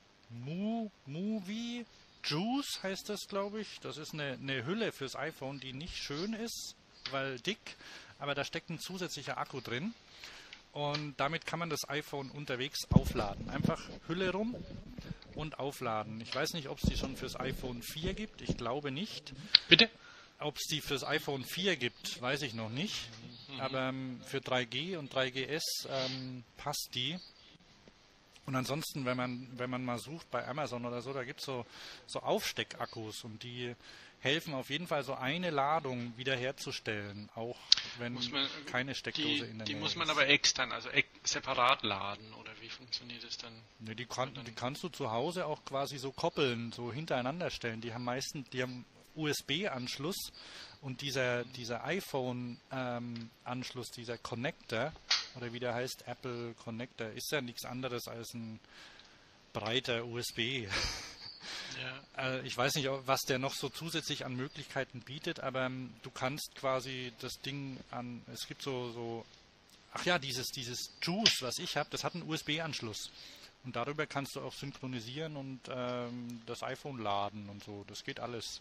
Movie Juice heißt das, glaube ich. Das ist eine Hülle fürs iPhone, die nicht schön ist, weil dick, aber da steckt ein zusätzlicher Akku drin. Und damit kann man das iPhone unterwegs aufladen. Einfach Hülle rum und aufladen. Ich weiß nicht, ob es die schon fürs iPhone 4 gibt. Ich glaube nicht. Bitte? Ob es die fürs iPhone 4 gibt, weiß ich noch nicht. Aber für 3G und 3GS passt die. Und ansonsten, wenn man mal sucht bei Amazon oder so, da gibt es so Aufsteckakkus und die helfen auf jeden Fall, so eine Ladung wiederherzustellen, auch wenn keine Steckdose in der Nähe ist. Die muss man aber extern, also separat laden, oder wie funktioniert das dann? Ne, die kannst du zu Hause auch quasi so koppeln, so hintereinander stellen. Die haben USB-Anschluss und dieser iPhone-Anschluss, dieser Connector, oder wie der heißt, Apple Connector, ist ja nichts anderes als ein breiter USB. Ja. Ich weiß nicht, was der noch so zusätzlich an Möglichkeiten bietet, aber du kannst quasi das Ding es gibt dieses Juice, was ich habe, das hat einen USB-Anschluss. Und darüber kannst du auch synchronisieren und das iPhone laden und so. Das geht alles.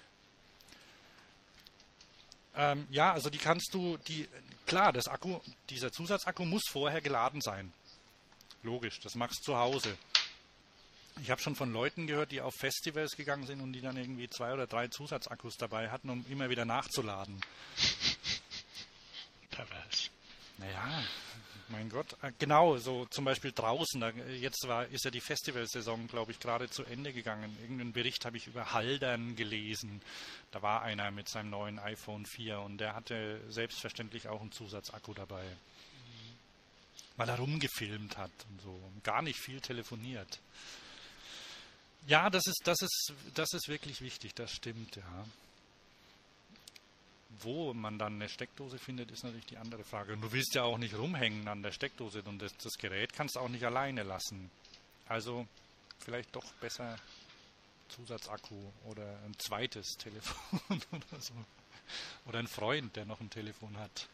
Also klar, dieser Zusatzakku muss vorher geladen sein. Logisch, das machst du zu Hause. Ich habe schon von Leuten gehört, die auf Festivals gegangen sind und die dann irgendwie 2 oder 3 Zusatzakkus dabei hatten, um immer wieder nachzuladen. Pervers. Naja, mein Gott. Genau, so zum Beispiel draußen. Ist ja die Festivalsaison, glaube ich, gerade zu Ende gegangen. Irgendeinen Bericht habe ich über Haldern gelesen. Da war einer mit seinem neuen iPhone 4 und der hatte selbstverständlich auch einen Zusatzakku dabei. Weil er rumgefilmt hat und so. Und gar nicht viel telefoniert. Ja, das ist wirklich wichtig, das stimmt, ja. Wo man dann eine Steckdose findet, ist natürlich die andere Frage. Und du willst ja auch nicht rumhängen an der Steckdose und das Gerät kannst du auch nicht alleine lassen. Also vielleicht doch besser Zusatzakku oder ein zweites Telefon oder so. Oder ein Freund, der noch ein Telefon hat.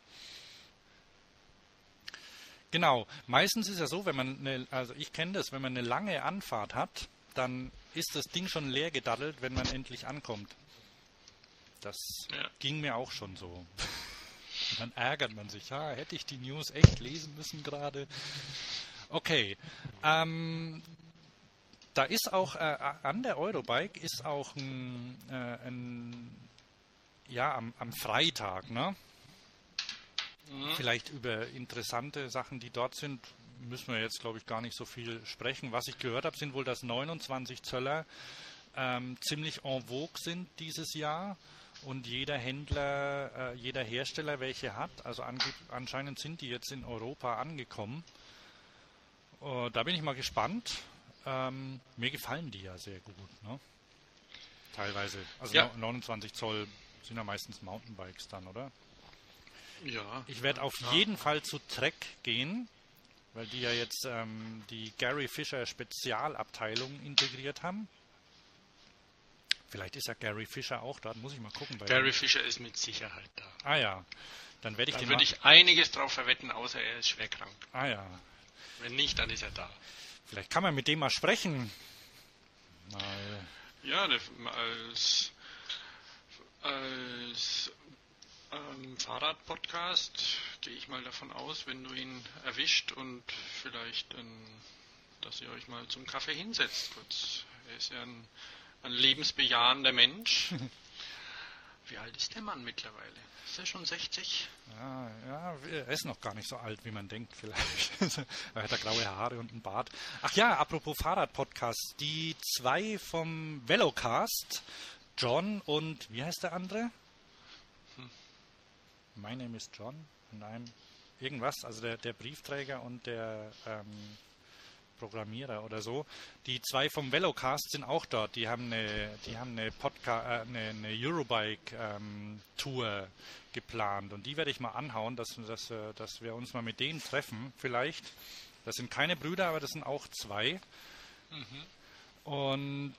Genau, meistens ist ja so, ich kenne das, wenn man eine lange Anfahrt hat, dann ist das Ding schon leer gedaddelt, wenn man endlich ankommt. Das ging mir auch schon so. Und dann ärgert man sich, hätte ich die News echt lesen müssen gerade. Okay, da ist auch an der Eurobike ist auch am Freitag, ne? Vielleicht über interessante Sachen, die dort sind, müssen wir jetzt, glaube ich, gar nicht so viel sprechen. Was ich gehört habe, sind wohl, dass 29 Zöller ziemlich en vogue sind dieses Jahr und jeder Händler, jeder Hersteller welche hat. Also anscheinend sind die jetzt in Europa angekommen. Da bin ich mal gespannt. Mir gefallen die ja sehr gut, ne? Teilweise. Also 29 Zoll sind ja meistens Mountainbikes dann, oder? Ja. Ich werde auf jeden Fall zu Trek gehen, weil die ja jetzt die Gary Fisher Spezialabteilung integriert haben. Vielleicht ist ja Gary Fisher auch da, muss ich mal gucken. Gary Fisher ist mit Sicherheit da. Ah ja, dann werde ich Da würde ich einiges drauf verwetten, außer er ist schwer krank. Ah ja. Wenn nicht, dann ist er da. Vielleicht kann man mit dem mal sprechen. Ja, als Fahrradpodcast gehe ich mal davon aus, wenn du ihn erwischt und vielleicht, dass ihr euch mal zum Kaffee hinsetzt kurz. Er ist ja ein lebensbejahender Mensch. Wie alt ist der Mann mittlerweile? Ist er schon 60? Ja, er ist noch gar nicht so alt, wie man denkt vielleicht. Er hat da graue Haare und einen Bart. Ach ja, apropos Fahrradpodcast. Die 2 vom Velocast, John und, wie heißt der andere? My name is John und irgendwas, also der Briefträger und der Programmierer oder so. Die 2 vom Velocast sind auch dort. Die haben eine Eurobike Tour geplant und die werde ich mal anhauen, dass wir uns mal mit denen treffen vielleicht. Das sind keine Brüder, aber das sind auch 2. Und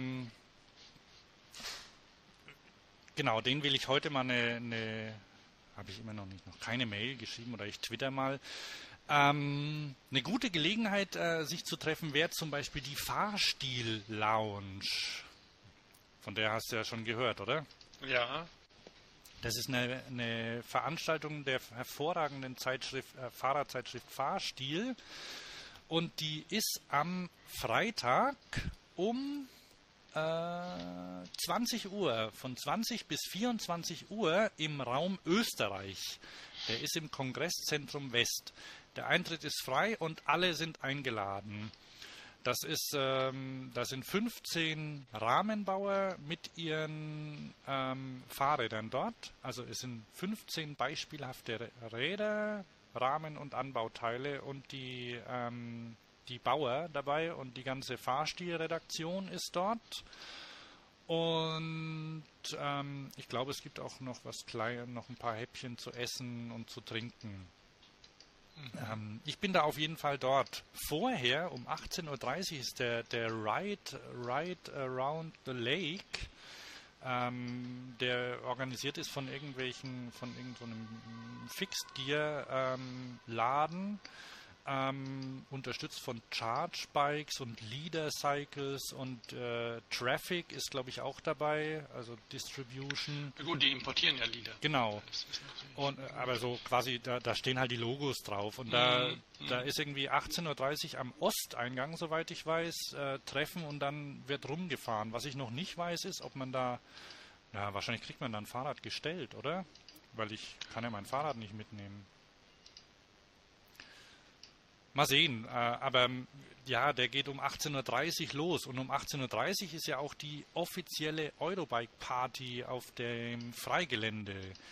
genau, denen will ich heute mal habe ich immer noch keine Mail geschrieben oder ich twitter mal. Eine gute Gelegenheit, sich zu treffen, wäre zum Beispiel die Fahrstil-Lounge. Von der hast du ja schon gehört, oder? Ja. Das ist eine Veranstaltung der hervorragenden Fahrradzeitschrift Fahrstil. Und die ist am Freitag um 20 Uhr, von 20 bis 24 Uhr im Raum Österreich. Der ist im Kongresszentrum West. Der Eintritt ist frei und alle sind eingeladen. Das sind 15 Rahmenbauer mit ihren Fahrrädern dort. Also es sind 15 beispielhafte Räder, Rahmen- und Anbauteile und die Bauer dabei und die ganze Fahrstilredaktion ist dort. Und ich glaube, es gibt auch noch noch ein paar Häppchen zu essen und zu trinken. Ich bin da auf jeden Fall dort. Vorher um 18:30 Uhr ist der Ride Around the Lake, der organisiert ist von irgendeinem Fixed Gear Laden, unterstützt von Charge Bikes und Leader Cycles und Traffic ist, glaube ich, auch dabei, also Distribution. Ja gut, die importieren ja Leader. Genau. Und, aber so quasi, da stehen halt die Logos drauf. Und da ist irgendwie 18:30 Uhr am Osteingang, soweit ich weiß, Treffen und dann wird rumgefahren. Was ich noch nicht weiß, ist, ob man da, ja, wahrscheinlich kriegt man da ein Fahrrad gestellt, oder? Weil ich kann ja mein Fahrrad nicht mitnehmen. Mal sehen, aber ja, der geht um 18:30 Uhr los und um 18:30 Uhr ist ja auch die offizielle Eurobike-Party auf dem Freigelände,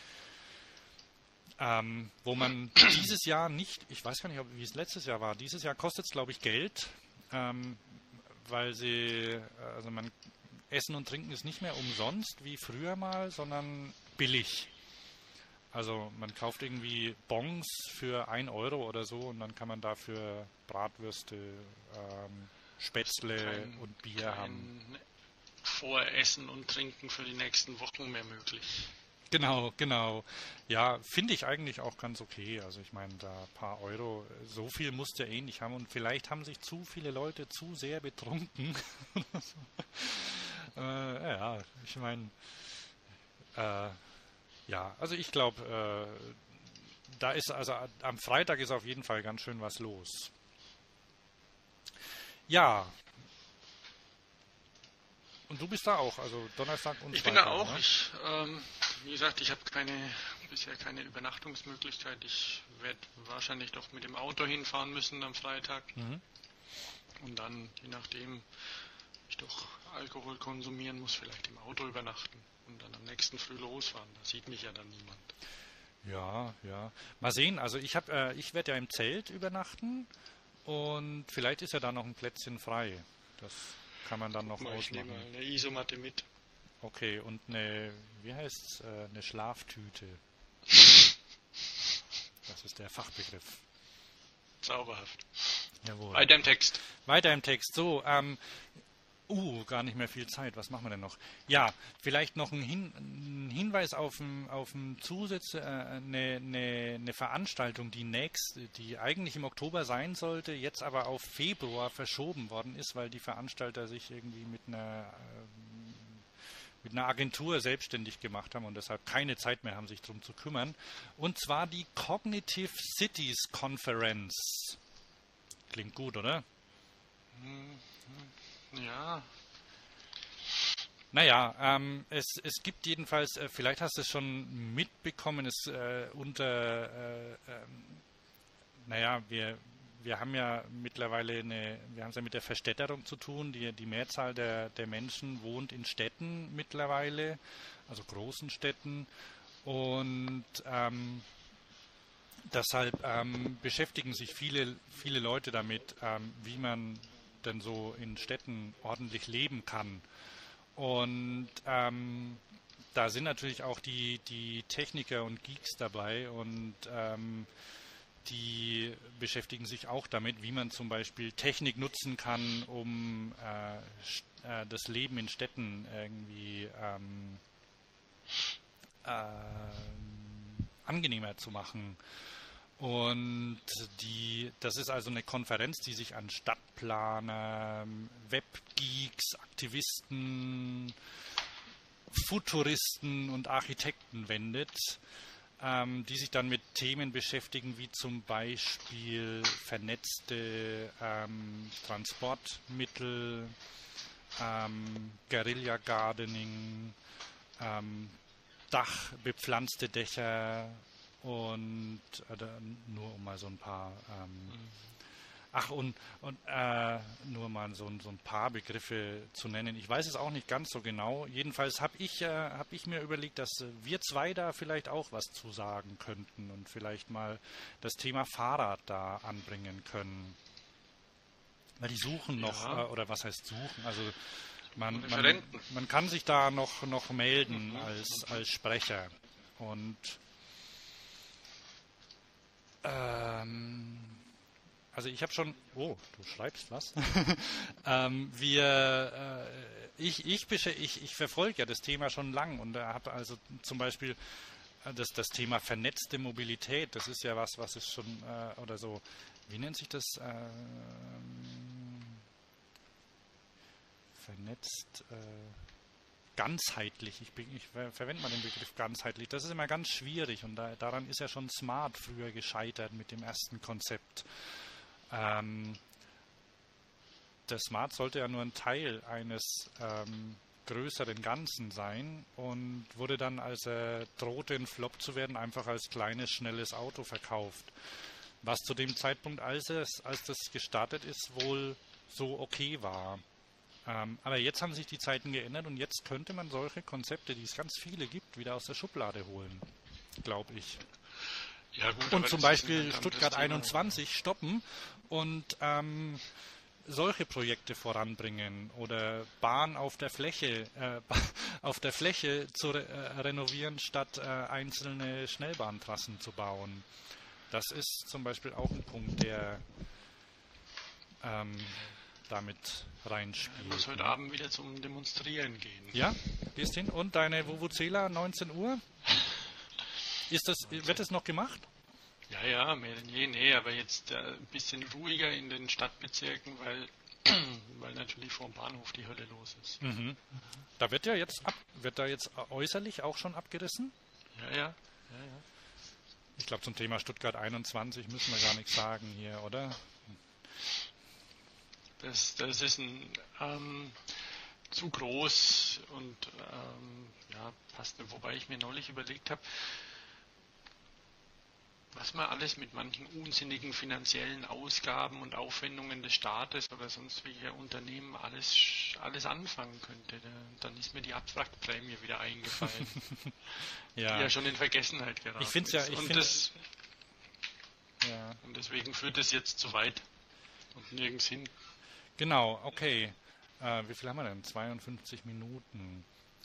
wo man dieses Jahr nicht, ich weiß gar nicht, wie es letztes Jahr war, dieses Jahr kostet es, glaube ich, Geld, weil also man, Essen und Trinken ist nicht mehr umsonst wie früher mal, sondern billig. Also man kauft irgendwie Bons für 1 Euro oder so und dann kann man dafür Bratwürste, Spätzle und Bier haben. Voressen und Trinken für die nächsten Wochen mehr möglich. Genau. Ja, finde ich eigentlich auch ganz okay. Also ich meine, da ein paar Euro, so viel musst du ja eh nicht haben und vielleicht haben sich zu viele Leute zu sehr betrunken. Ja, ich meine, ja, also ich glaube, da ist also am Freitag ist auf jeden Fall ganz schön was los. Ja. Und du bist da auch, also Donnerstag und Freitag. Ich bin da auch. Ne? Wie gesagt, ich habe bisher keine Übernachtungsmöglichkeit. Ich werde wahrscheinlich doch mit dem Auto hinfahren müssen am Freitag. Und dann, je nachdem, ich doch Alkohol konsumieren muss, vielleicht im Auto übernachten. Und dann am nächsten Früh losfahren. Da sieht mich ja dann niemand. Ja. Mal sehen. Also ich werde ja im Zelt übernachten und vielleicht ist ja da noch ein Plätzchen frei. Das kann man dann noch ausmachen. Ich nehme mal eine Isomatte mit. Okay, und wie heißt's? Eine Schlaftüte. Das ist der Fachbegriff. Zauberhaft. Jawohl. Weiter im Text. Weiter im Text. So, gar nicht mehr viel Zeit. Was machen wir denn noch? Ja, vielleicht noch ein Hinweis auf ein Zusatz, eine Veranstaltung, die eigentlich im Oktober sein sollte, jetzt aber auf Februar verschoben worden ist, weil die Veranstalter sich irgendwie mit einer Agentur selbstständig gemacht haben und deshalb keine Zeit mehr haben, sich darum zu kümmern. Und zwar die Cognitive Cities Conference. Klingt gut, oder? Ja. Naja, es gibt jedenfalls, vielleicht hast du es schon mitbekommen, wir haben ja mittlerweile wir haben es ja mit der Verstädterung zu tun, die Mehrzahl der Menschen wohnt in Städten mittlerweile, also großen Städten und deshalb beschäftigen sich viele Leute damit, wie man denn so in Städten ordentlich leben kann. Und da sind natürlich auch die Techniker und Geeks dabei und die beschäftigen sich auch damit, wie man zum Beispiel Technik nutzen kann, um das Leben in Städten irgendwie angenehmer zu machen. Und das ist also eine Konferenz, die sich an Stadtplaner, Webgeeks, Aktivisten, Futuristen und Architekten wendet, die sich dann mit Themen beschäftigen, wie zum Beispiel vernetzte Transportmittel, Guerilla Gardening, bepflanzte Dächer und nur um mal so ein paar nur mal so ein paar Begriffe zu nennen. Ich weiß es auch nicht ganz so genau. Jedenfalls habe ich mir überlegt, dass wir zwei da vielleicht auch was zu sagen könnten und vielleicht mal das Thema Fahrrad da anbringen können. Weil die suchen noch, oder was heißt suchen? Also man kann sich da noch melden als Sprecher. Und also ich habe schon, oh, du schreibst was? Ich verfolge ja das Thema schon lang und habe also zum Beispiel das Thema vernetzte Mobilität, das ist ja was ist schon, oder so, wie nennt sich das? Vernetzt, ganzheitlich. Ich verwende mal den Begriff ganzheitlich. Das ist immer ganz schwierig und daran ist ja schon Smart früher gescheitert mit dem ersten Konzept. Der Smart sollte ja nur ein Teil eines größeren Ganzen sein und wurde dann, als er drohte, ein Flop zu werden, einfach als kleines, schnelles Auto verkauft. Was zu dem Zeitpunkt, als das gestartet ist, wohl so okay war. Aber jetzt haben sich die Zeiten geändert und jetzt könnte man solche Konzepte, die es ganz viele gibt, wieder aus der Schublade holen, glaube ich. Ja, gut, und zum Beispiel Stuttgart 21 stoppen und solche Projekte voranbringen oder Bahn auf der Fläche zu renovieren, statt einzelne Schnellbahntrassen zu bauen. Das ist zum Beispiel auch ein Punkt, der damit reinspielt. Ich muss heute Abend wieder zum Demonstrieren gehen. Ja, gehst hin. Und deine Vuvuzela 19 Uhr? Wird das noch gemacht? Ja, mehr denn je. Nee, aber jetzt ein bisschen ruhiger in den Stadtbezirken, weil natürlich vor dem Bahnhof die Hölle los ist. Mhm. Da wird da jetzt äußerlich auch schon abgerissen? Ja. Ich glaube, zum Thema Stuttgart 21 müssen wir gar nichts sagen hier, oder? Das ist zu groß und passt nicht. Wobei ich mir neulich überlegt habe, was man alles mit manchen unsinnigen finanziellen Ausgaben und Aufwendungen des Staates oder sonst welcher Unternehmen alles anfangen könnte. Dann ist mir die Abwrackprämie wieder eingefallen, die ja schon in Vergessenheit geraten ich find's ja, ist. Und deswegen führt es jetzt zu weit und nirgends hin. Genau, okay. Wie viel haben wir denn? 52 Minuten.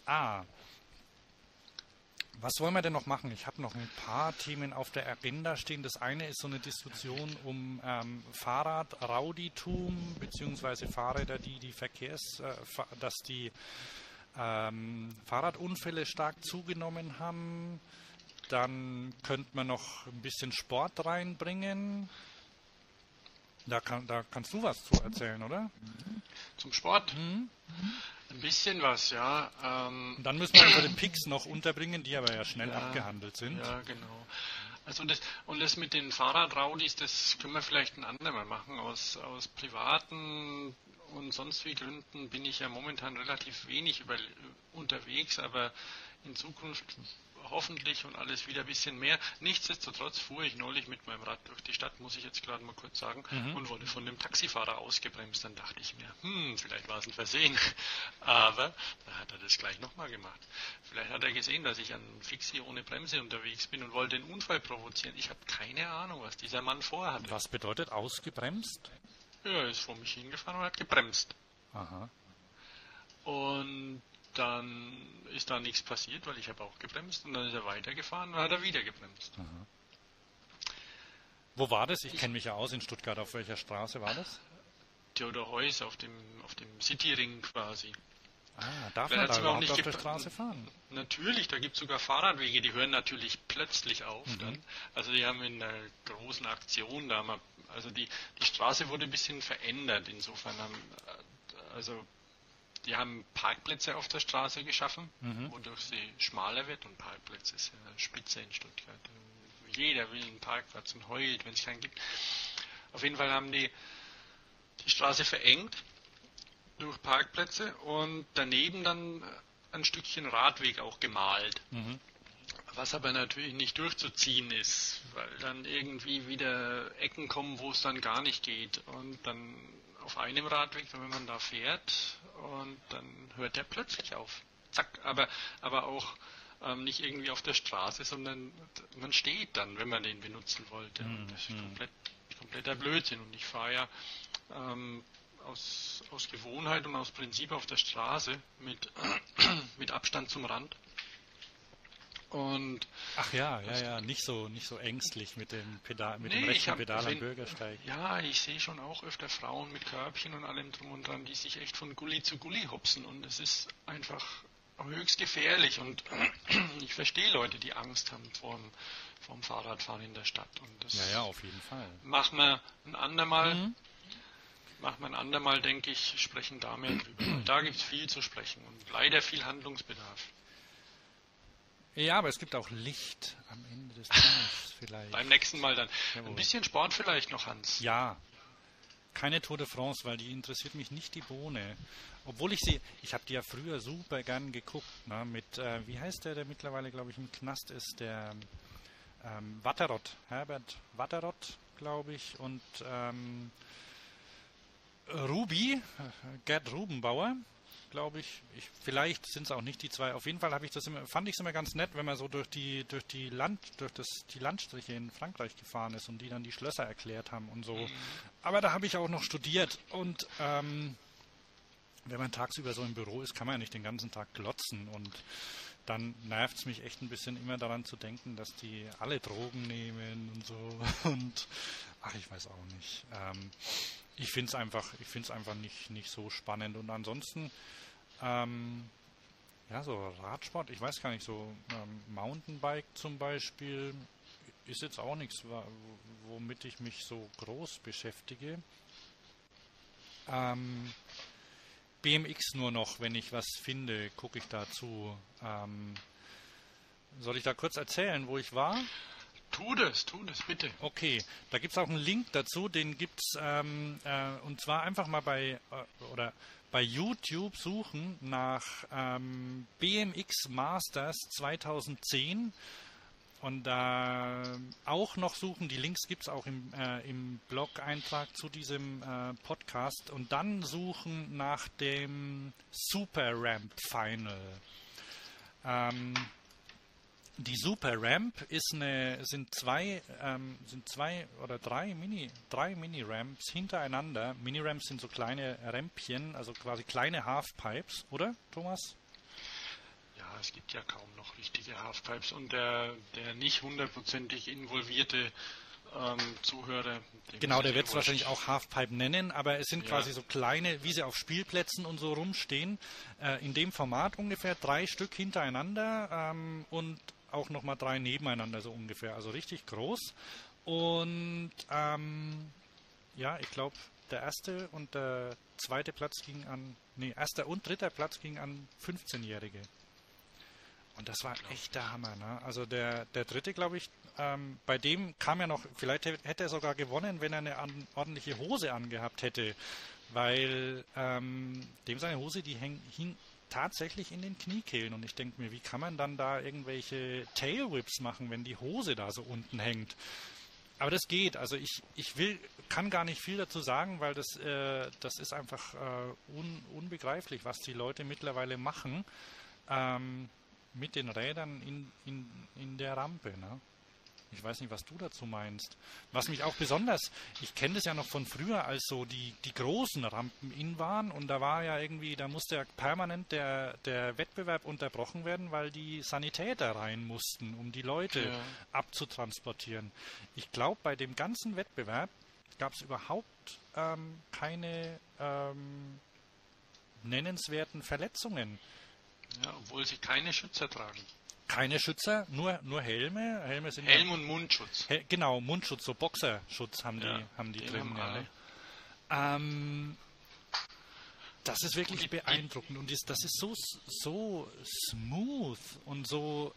Was wollen wir denn noch machen? Ich habe noch ein paar Themen auf der Agenda stehen. Das eine ist so eine Diskussion um Fahrradrauditum, beziehungsweise Fahrräder, dass die Fahrradunfälle stark zugenommen haben. Dann könnte man noch ein bisschen Sport reinbringen. Da kannst du was zu erzählen, oder? Zum Sport? Ein bisschen was, ja. Und dann müssen wir unsere Picks noch unterbringen, die aber ja schnell abgehandelt sind. Ja, genau. Also das mit den Fahrradraudis, das können wir vielleicht ein andermal machen. Aus privaten und sonst wie Gründen bin ich ja momentan relativ wenig unterwegs, aber in Zukunft hoffentlich und alles wieder ein bisschen mehr. Nichtsdestotrotz fuhr ich neulich mit meinem Rad durch die Stadt, muss ich jetzt gerade mal kurz sagen, und wurde von dem Taxifahrer ausgebremst. Dann dachte ich mir, vielleicht war es ein Versehen. Aber da hat er das gleich nochmal gemacht. Vielleicht hat er gesehen, dass ich an Fixie ohne Bremse unterwegs bin und wollte einen Unfall provozieren. Ich habe keine Ahnung, was dieser Mann vorhatte. Was bedeutet ausgebremst? Ja, er ist vor mich hingefahren und hat gebremst. Aha. Und dann ist da nichts passiert, weil ich habe auch gebremst und dann ist er weitergefahren und dann hat er wieder gebremst. Aha. Wo war das? Ich kenne mich ja aus in Stuttgart. Auf welcher Straße war das? Theodor Heuss auf dem Cityring quasi. Darf man da überhaupt auf der Straße fahren? Natürlich, da gibt es sogar Fahrradwege, die hören natürlich plötzlich auf dann. Also die haben in einer großen Aktion die Straße wurde ein bisschen verändert, insofern die haben Parkplätze auf der Straße geschaffen, wodurch sie schmaler wird und Parkplätze ist ja spitze in Stuttgart. Jeder will einen Parkplatz und heult, wenn es keinen gibt. Auf jeden Fall haben die Straße verengt durch Parkplätze und daneben dann ein Stückchen Radweg auch gemalt. Was aber natürlich nicht durchzuziehen ist, weil dann irgendwie wieder Ecken kommen, wo es dann gar nicht geht. Und dann auf einem Radweg, wenn man da fährt, und dann hört der plötzlich auf. Zack, aber auch nicht irgendwie auf der Straße, sondern man steht dann, wenn man den benutzen wollte. Und das ist kompletter Blödsinn. Und ich fahre ja aus Gewohnheit und aus Prinzip auf der Straße mit Abstand zum Rand. Und ach ja, nicht so ängstlich mit dem rechten Pedal am Bürgersteig. Ja, ich sehe schon auch öfter Frauen mit Körbchen und allem drum und dran, die sich echt von Gully zu Gully hopsen, und es ist einfach höchst gefährlich, und ich verstehe Leute, die Angst haben vorm Fahrradfahren in der Stadt. Und das ja, auf jeden Fall. Machen wir ein andermal, denke ich, sprechen da mehr drüber. Da gibt es viel zu sprechen und leider viel Handlungsbedarf. Ja, aber es gibt auch Licht am Ende des Tunnels vielleicht. Beim nächsten Mal dann. Jawohl. Ein bisschen Sport vielleicht noch, Hans. Ja, keine Tour de France, weil die interessiert mich nicht die Bohne. Obwohl ich habe die ja früher super gern geguckt, ne, mit, wie heißt der mittlerweile, glaube ich, im Knast ist, der Watterott, Herbert Watterott, glaube ich, und Gerd Rubenbauer, glaube ich. Vielleicht sind es auch nicht die zwei. Auf jeden Fall fand ich es immer ganz nett, wenn man so durch die Landstriche in Frankreich gefahren ist und die dann die Schlösser erklärt haben und so. Aber da habe ich auch noch studiert, und wenn man tagsüber so im Büro ist, kann man ja nicht den ganzen Tag glotzen, und dann nervt es mich echt ein bisschen, immer daran zu denken, dass die alle Drogen nehmen und so, und ach, ich weiß auch nicht. Ich finde es einfach nicht so spannend, und ansonsten ja, so Radsport, ich weiß gar nicht, so Mountainbike zum Beispiel ist jetzt auch nichts, womit ich mich so groß beschäftige. BMX nur noch, wenn ich was finde, gucke ich dazu. Soll ich da kurz erzählen, wo ich war? Tu das, bitte. Okay, da gibt es auch einen Link dazu, den gibt es, und zwar einfach mal bei YouTube suchen nach BMX Masters 2010 und da auch noch suchen, die Links gibt es auch im Blog-Eintrag zu diesem Podcast, und dann suchen nach dem Super Ramp Final. Die Super Ramp sind zwei oder drei Mini-Ramps hintereinander. Mini-Ramps sind so kleine Rämpchen, also quasi kleine Halfpipes, oder, Thomas? Ja, es gibt ja kaum noch richtige Halfpipes, und der nicht hundertprozentig involvierte Zuhörer. Genau, der wird es wahrscheinlich auch Halfpipe nennen, aber es sind quasi so kleine, wie sie auf Spielplätzen und so rumstehen, in dem Format ungefähr 3 Stück hintereinander und auch nochmal 3 nebeneinander so ungefähr, also richtig groß. Und ja, ich glaube, der erste und der zweite Platz erster und dritter Platz ging an 15-Jährige. Und das war echt der Hammer, ne? Also der dritte, glaube ich, bei dem kam ja noch, vielleicht hätte er sogar gewonnen, wenn er eine ordentliche Hose angehabt hätte, weil dem seine Hose, die hing tatsächlich in den Kniekehlen, und ich denke mir, wie kann man dann da irgendwelche Tailwhips machen, wenn die Hose da so unten hängt? Aber das geht, also ich kann gar nicht viel dazu sagen, weil das ist einfach unbegreiflich, was die Leute mittlerweile machen mit den Rädern in der Rampe, ne? Ich weiß nicht, was du dazu meinst. Was mich auch besonders, ich kenne das ja noch von früher, als so die großen Rampen in waren, und da war ja irgendwie, da musste ja permanent der Wettbewerb unterbrochen werden, weil die Sanitäter rein mussten, um die Leute abzutransportieren. Ich glaube, bei dem ganzen Wettbewerb gab es überhaupt keine nennenswerten Verletzungen. Ja, obwohl sie keine Schützer tragen. Keine Schützer, nur Helme. Helme sind Helm und Mundschutz. Genau, Mundschutz, so Boxerschutz haben die drin. Haben alle. Das ist wirklich beeindruckend, und das ist so smooth und so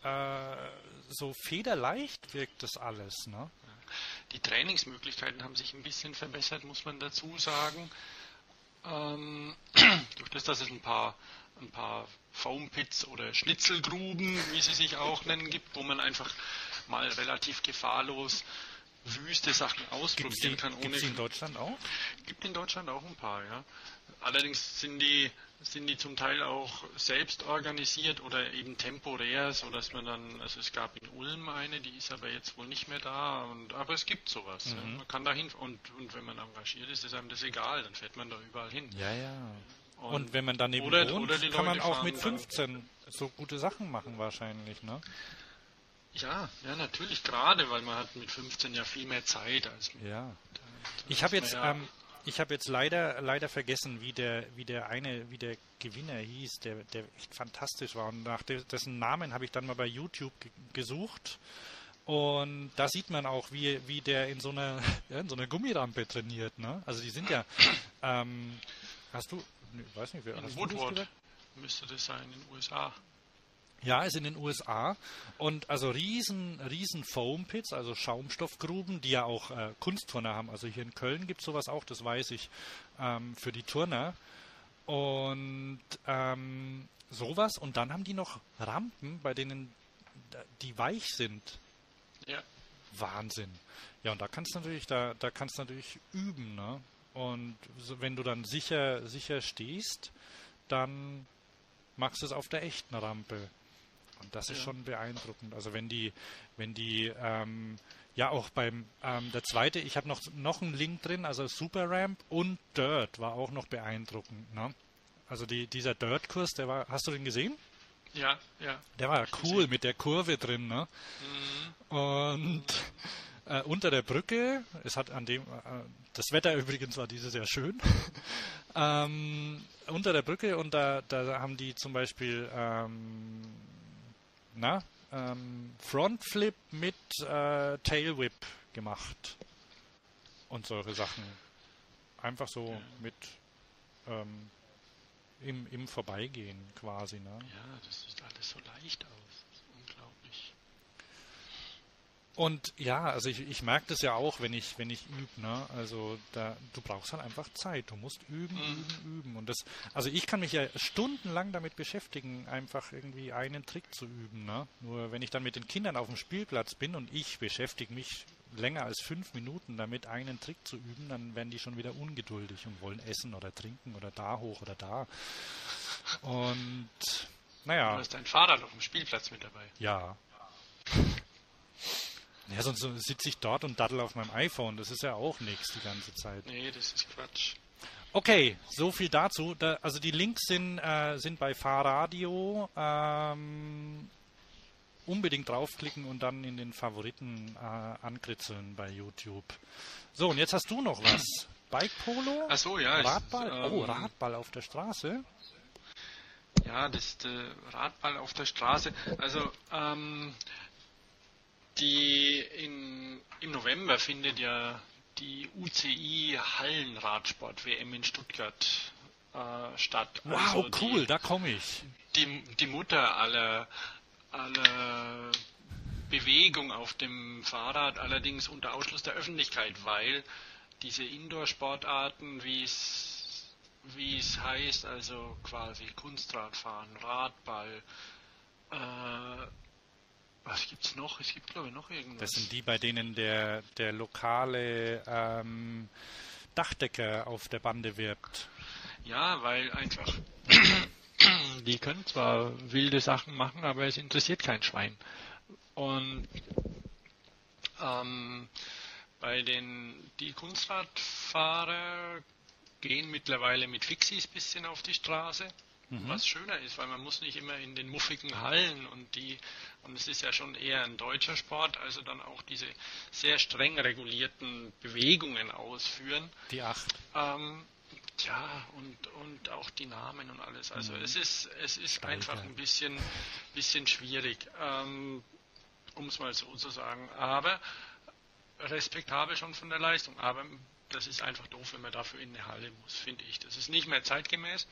federleicht wirkt das alles, ne? Die Trainingsmöglichkeiten haben sich ein bisschen verbessert, muss man dazu sagen. Ähm, durch das, dass es ein paar Foam-Pits oder Schnitzelgruben, wie sie sich auch nennen, gibt, wo man einfach mal relativ gefahrlos wüste Sachen ausprobieren kann. Gibt es die in Deutschland auch? Gibt in Deutschland auch ein paar, ja. Allerdings sind die zum Teil auch selbst organisiert oder eben temporär, so dass man dann, also es gab in Ulm eine, die ist aber jetzt wohl nicht mehr da, aber es gibt sowas. Ja. Man kann da hin und wenn man engagiert ist, ist einem das egal, dann fährt man da überall hin. Ja, ja. Und wenn man daneben wohnt, kann man auch mit 15 so gute Sachen machen wahrscheinlich, ne? Ja, natürlich, gerade, weil man hat mit 15 ja viel mehr Zeit als mit. Ja. Ich habe jetzt leider vergessen, wie der Gewinner hieß, der echt fantastisch war. Und nach dessen Namen habe ich dann mal bei YouTube gesucht. Und da sieht man auch, wie der in so einer Gummirampe trainiert, ne? Also die sind ja, hast du, ich weiß nicht, wer hast du das Woodward müsste das sein, in den USA. Ja, ist in den USA und also riesen Foam Pits, also Schaumstoffgruben, die ja auch Kunstturner haben. Also hier in Köln gibt es sowas auch, das weiß ich, für die Turner und sowas. Und dann haben die noch Rampen, bei denen die weich sind. Ja. Wahnsinn. Ja, und da kannst du natürlich üben, ne? Und so, wenn du dann sicher stehst, dann machst du es auf der echten Rampe. Und das ist schon beeindruckend. Also wenn die ja auch beim der zweite, ich habe noch einen Link drin, also Super Ramp und Dirt war auch noch beeindruckend, ne? Also dieser Dirt-Kurs, hast du den gesehen? Ja. Der war cool mit der Kurve drin, ne? Mhm. Und unter der Brücke, es hat das Wetter übrigens war dieses Jahr schön, unter der Brücke und da haben die zum Beispiel Frontflip mit Tailwhip gemacht und solche Sachen. Einfach so mit im Vorbeigehen quasi. Ne? Ja, das sieht alles so leicht aus. Das ist unglaublich. Und ja, also ich merke das ja auch, wenn ich übe, ne? Also du brauchst halt einfach Zeit. Du musst üben. Und also ich kann mich ja stundenlang damit beschäftigen, einfach irgendwie einen Trick zu üben, ne? Nur wenn ich dann mit den Kindern auf dem Spielplatz bin und ich beschäftige mich länger als 5 Minuten damit, einen Trick zu üben, dann werden die schon wieder ungeduldig und wollen essen oder trinken oder da hoch oder da. Und naja. Du hast dein Fahrrad auf dem Spielplatz mit dabei. Ja. Ja, sonst sitze ich dort und daddel auf meinem iPhone. Das ist ja auch nichts die ganze Zeit. Nee, das ist Quatsch. Okay, so viel dazu. Also die Links sind bei Fahrradio. Unbedingt draufklicken und dann in den Favoriten ankritzeln bei YouTube. So, und jetzt hast du noch was. Bike Polo? Ach so, ja. Radball? Radball auf der Straße? Ja, das ist Radball auf der Straße. Also, im November findet ja die UCI Hallenradsport-WM in Stuttgart statt. Wow, also cool, da komme ich. Die Mutter aller Bewegung auf dem Fahrrad, allerdings unter Ausschluss der Öffentlichkeit, weil diese Indoor-Sportarten, wie es heißt, also quasi Kunstradfahren, Radball, was gibt's noch? Es gibt, glaube ich, noch irgendwas. Das sind die, bei denen der lokale Dachdecker auf der Bande wirbt. Ja, weil einfach die können zwar wilde Sachen machen, aber es interessiert kein Schwein. Und die Kunstradfahrer gehen mittlerweile mit Fixies ein bisschen auf die Straße, was schöner ist, weil man muss nicht immer in den muffigen Hallen und es ist ja schon eher ein deutscher Sport, also dann auch diese sehr streng regulierten Bewegungen ausführen. Die 8. Ja, und auch die Namen und alles. Also es ist einfach ein bisschen schwierig, um es mal so zu sagen. Aber respektabel schon von der Leistung. Aber das ist einfach doof, wenn man dafür in eine Halle muss, finde ich. Das ist nicht mehr zeitgemäß.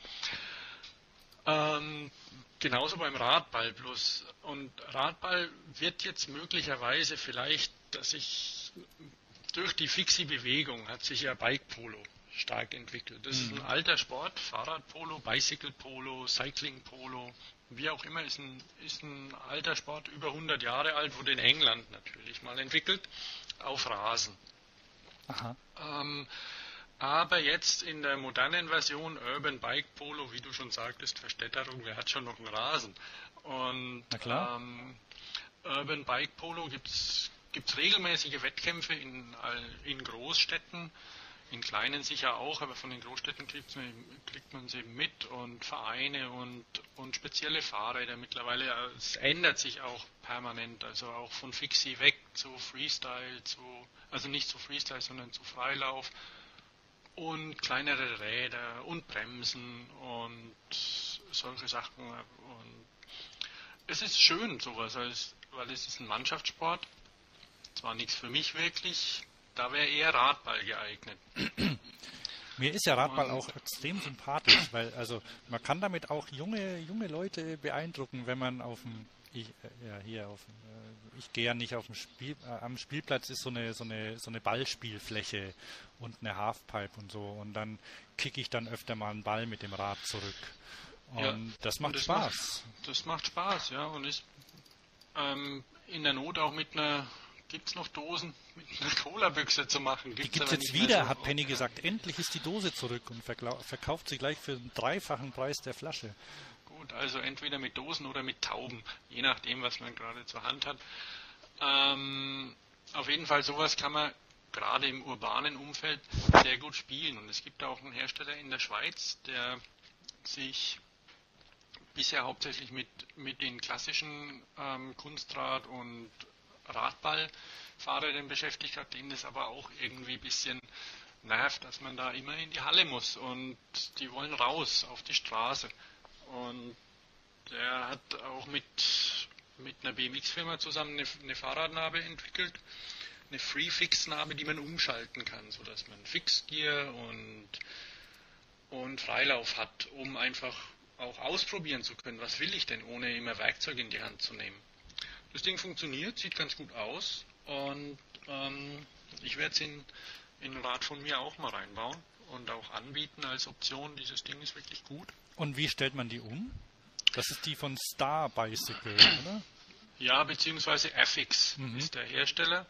Genauso beim Radball bloß. Und Radball wird jetzt möglicherweise vielleicht, dass sich durch die fixe Bewegung hat sich ja Bike Polo stark entwickelt. Das ist ein alter Sport, Fahrradpolo, Bicycle-Polo, Cycling-Polo, wie auch immer, ist ein alter Sport, über 100 Jahre alt, wurde in England natürlich mal entwickelt, auf Rasen. Aha. Aber jetzt in der modernen Version Urban Bike Polo, wie du schon sagtest, Verstädterung, wer hat schon noch einen Rasen? Und Na klar. Urban Bike Polo gibt's regelmäßige Wettkämpfe in Großstädten, in kleinen sicher auch, aber von den Großstädten kriegt man sie mit und Vereine und spezielle Fahrräder mittlerweile. Es ändert sich auch permanent, also auch von Fixie weg zu Freestyle, also nicht zu Freestyle, sondern zu Freilauf und kleinere Räder und Bremsen und solche Sachen. Und es ist schön sowas, weil es ist ein Mannschaftssport. Zwar nichts für mich wirklich, da wäre eher Radball geeignet. Mir ist ja Radball auch extrem sympathisch, weil also man kann damit auch junge Leute beeindrucken, wenn man ich gehe ja nicht auf dem am Spielplatz ist so eine Ballspielfläche und eine Halfpipe und so und dann kicke ich dann öfter mal einen Ball mit dem Rad zurück. Und ja, das macht Spaß. Das macht Spaß, ja, und ist in der Not auch gibt es noch Dosen mit einer Cola-Büchse zu machen? Die gibt es jetzt wieder, hat Penny gesagt. Endlich ist die Dose zurück und verkauft sie gleich für einen 3-fachen Preis der Flasche. Gut, also entweder mit Dosen oder mit Tauben, je nachdem, was man gerade zur Hand hat. Auf jeden Fall, sowas kann man gerade im urbanen Umfeld sehr gut spielen. Und es gibt auch einen Hersteller in der Schweiz, der sich bisher hauptsächlich mit den klassischen Kunstrad- und Radballfahrern beschäftigt hat, denen das aber auch irgendwie ein bisschen nervt, dass man da immer in die Halle muss und die wollen raus auf die Straße. Und der hat auch mit einer BMX-Firma zusammen eine Fahrradnabe entwickelt, eine Free-Fix-Nabe, die man umschalten kann, sodass man Fixgear und Freilauf hat, um einfach auch ausprobieren zu können, was will ich denn, ohne immer Werkzeug in die Hand zu nehmen. Das Ding funktioniert, sieht ganz gut aus und ich werde es in ein Rad von mir auch mal reinbauen und auch anbieten als Option. Dieses Ding ist wirklich gut. Und wie stellt man die um? Das ist die von Star Bicycle, oder? Ja, beziehungsweise Affix ist der Hersteller.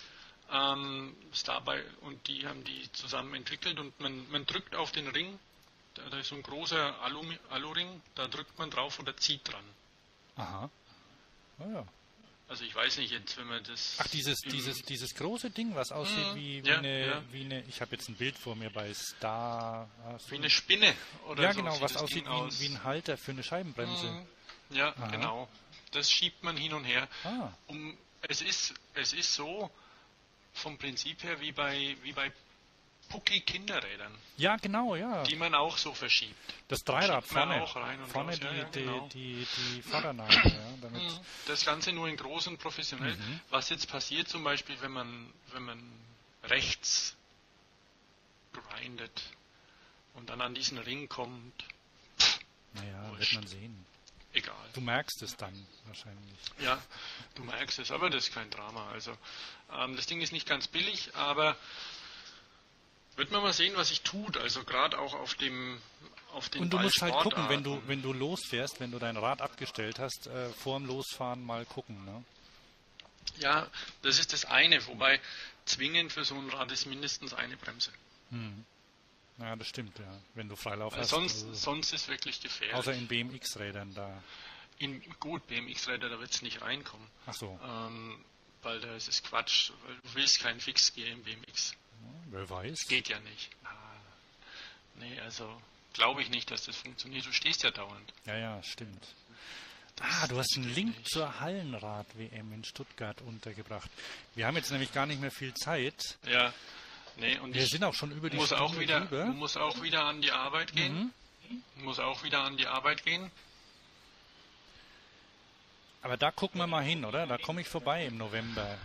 Und die haben die zusammen entwickelt und man drückt auf den Ring, da ist so ein großer Aluring, da drückt man drauf oder zieht dran. Aha. Oh ja. Also ich weiß nicht jetzt, wenn man das... Ach, dieses große Ding, was aussieht wie eine... Ich habe jetzt ein Bild vor mir bei Star... wie eine Spinne oder ja, so. Ja, genau, was aussieht wie ein Halter für eine Scheibenbremse. Ja, genau. Das schiebt man hin und her. Ah. Es ist so vom Prinzip her wie bei Pucki-Kinderrädern. Ja, genau, ja. Die man auch so verschiebt. Das Dreirad vorne. Auch rein und vorne raus. die Vordernase. Ja, damit das Ganze nur in groß und professionell. Was jetzt passiert zum Beispiel, wenn man rechts grindet und dann an diesen Ring kommt. Naja, wird man sehen. Egal. Du merkst es dann wahrscheinlich. Ja, du merkst es, aber das ist kein Drama. Also das Ding ist nicht ganz billig, aber wird man mal sehen, was sich tut. Also gerade auch auf den Und du musst halt gucken, wenn du losfährst, wenn du dein Rad abgestellt hast, vorm Losfahren mal gucken, ne? Ja, das ist das eine, wobei zwingend für so ein Rad ist mindestens eine Bremse. Ja, das stimmt, ja. Wenn du Freilauf hast. Sonst ist wirklich gefährlich. Außer in BMX-Rädern da. Gut, BMX-Räder, da wird es nicht reinkommen. Ach so. Weil da ist es Quatsch, weil du willst keinen Fixgear im BMX. Wer weiß. Geht ja nicht. Nee, also glaube ich nicht, dass das funktioniert. Du stehst ja dauernd. Ja, stimmt. Du hast einen Link zur Hallenrad-WM in Stuttgart untergebracht. Wir haben jetzt nämlich gar nicht mehr viel Zeit. Ja, nee, und wir sind auch schon über die Stunde drüber. Du musst auch wieder an die Arbeit gehen. Aber da gucken wir mal hin, oder? Da komme ich vorbei im November.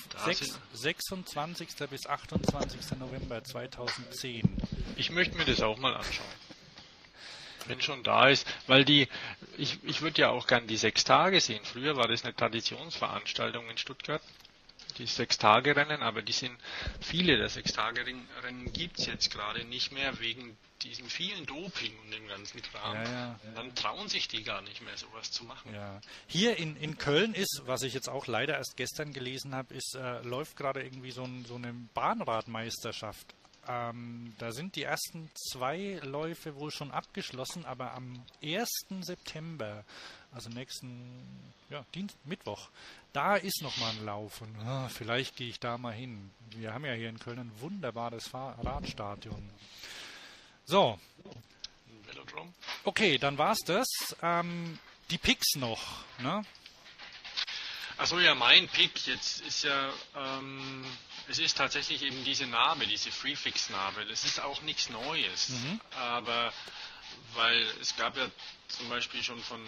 26. bis 28. November 2010. Ich möchte mir das auch mal anschauen. Wenn schon da ist, weil ich würde ja auch gern die 6 Tage sehen. Früher war das eine Traditionsveranstaltung in Stuttgart. die 6-Tage-Rennen, aber viele der 6-Tage-Rennen gibt es jetzt gerade nicht mehr wegen diesem vielen Doping und dem ganzen Kram. Ja. Und dann trauen sich die gar nicht mehr, sowas zu machen. Ja. Hier in Köln ist, was ich jetzt auch leider erst gestern gelesen habe, läuft gerade irgendwie so eine Bahnradmeisterschaft. Da sind die ersten 2 Läufe wohl schon abgeschlossen, aber am 1. September, also nächsten Mittwoch, da ist nochmal ein Lauf und vielleicht gehe ich da mal hin. Wir haben ja hier in Köln ein wunderbares Radstadion. So. Velodrom. Okay, dann war's das. Die Picks noch, ne? Achso, ja, mein Pick jetzt ist ja, es ist tatsächlich eben diese Narbe, diese Freefix-Narbe. Das ist auch nichts Neues, aber weil es gab ja zum Beispiel schon von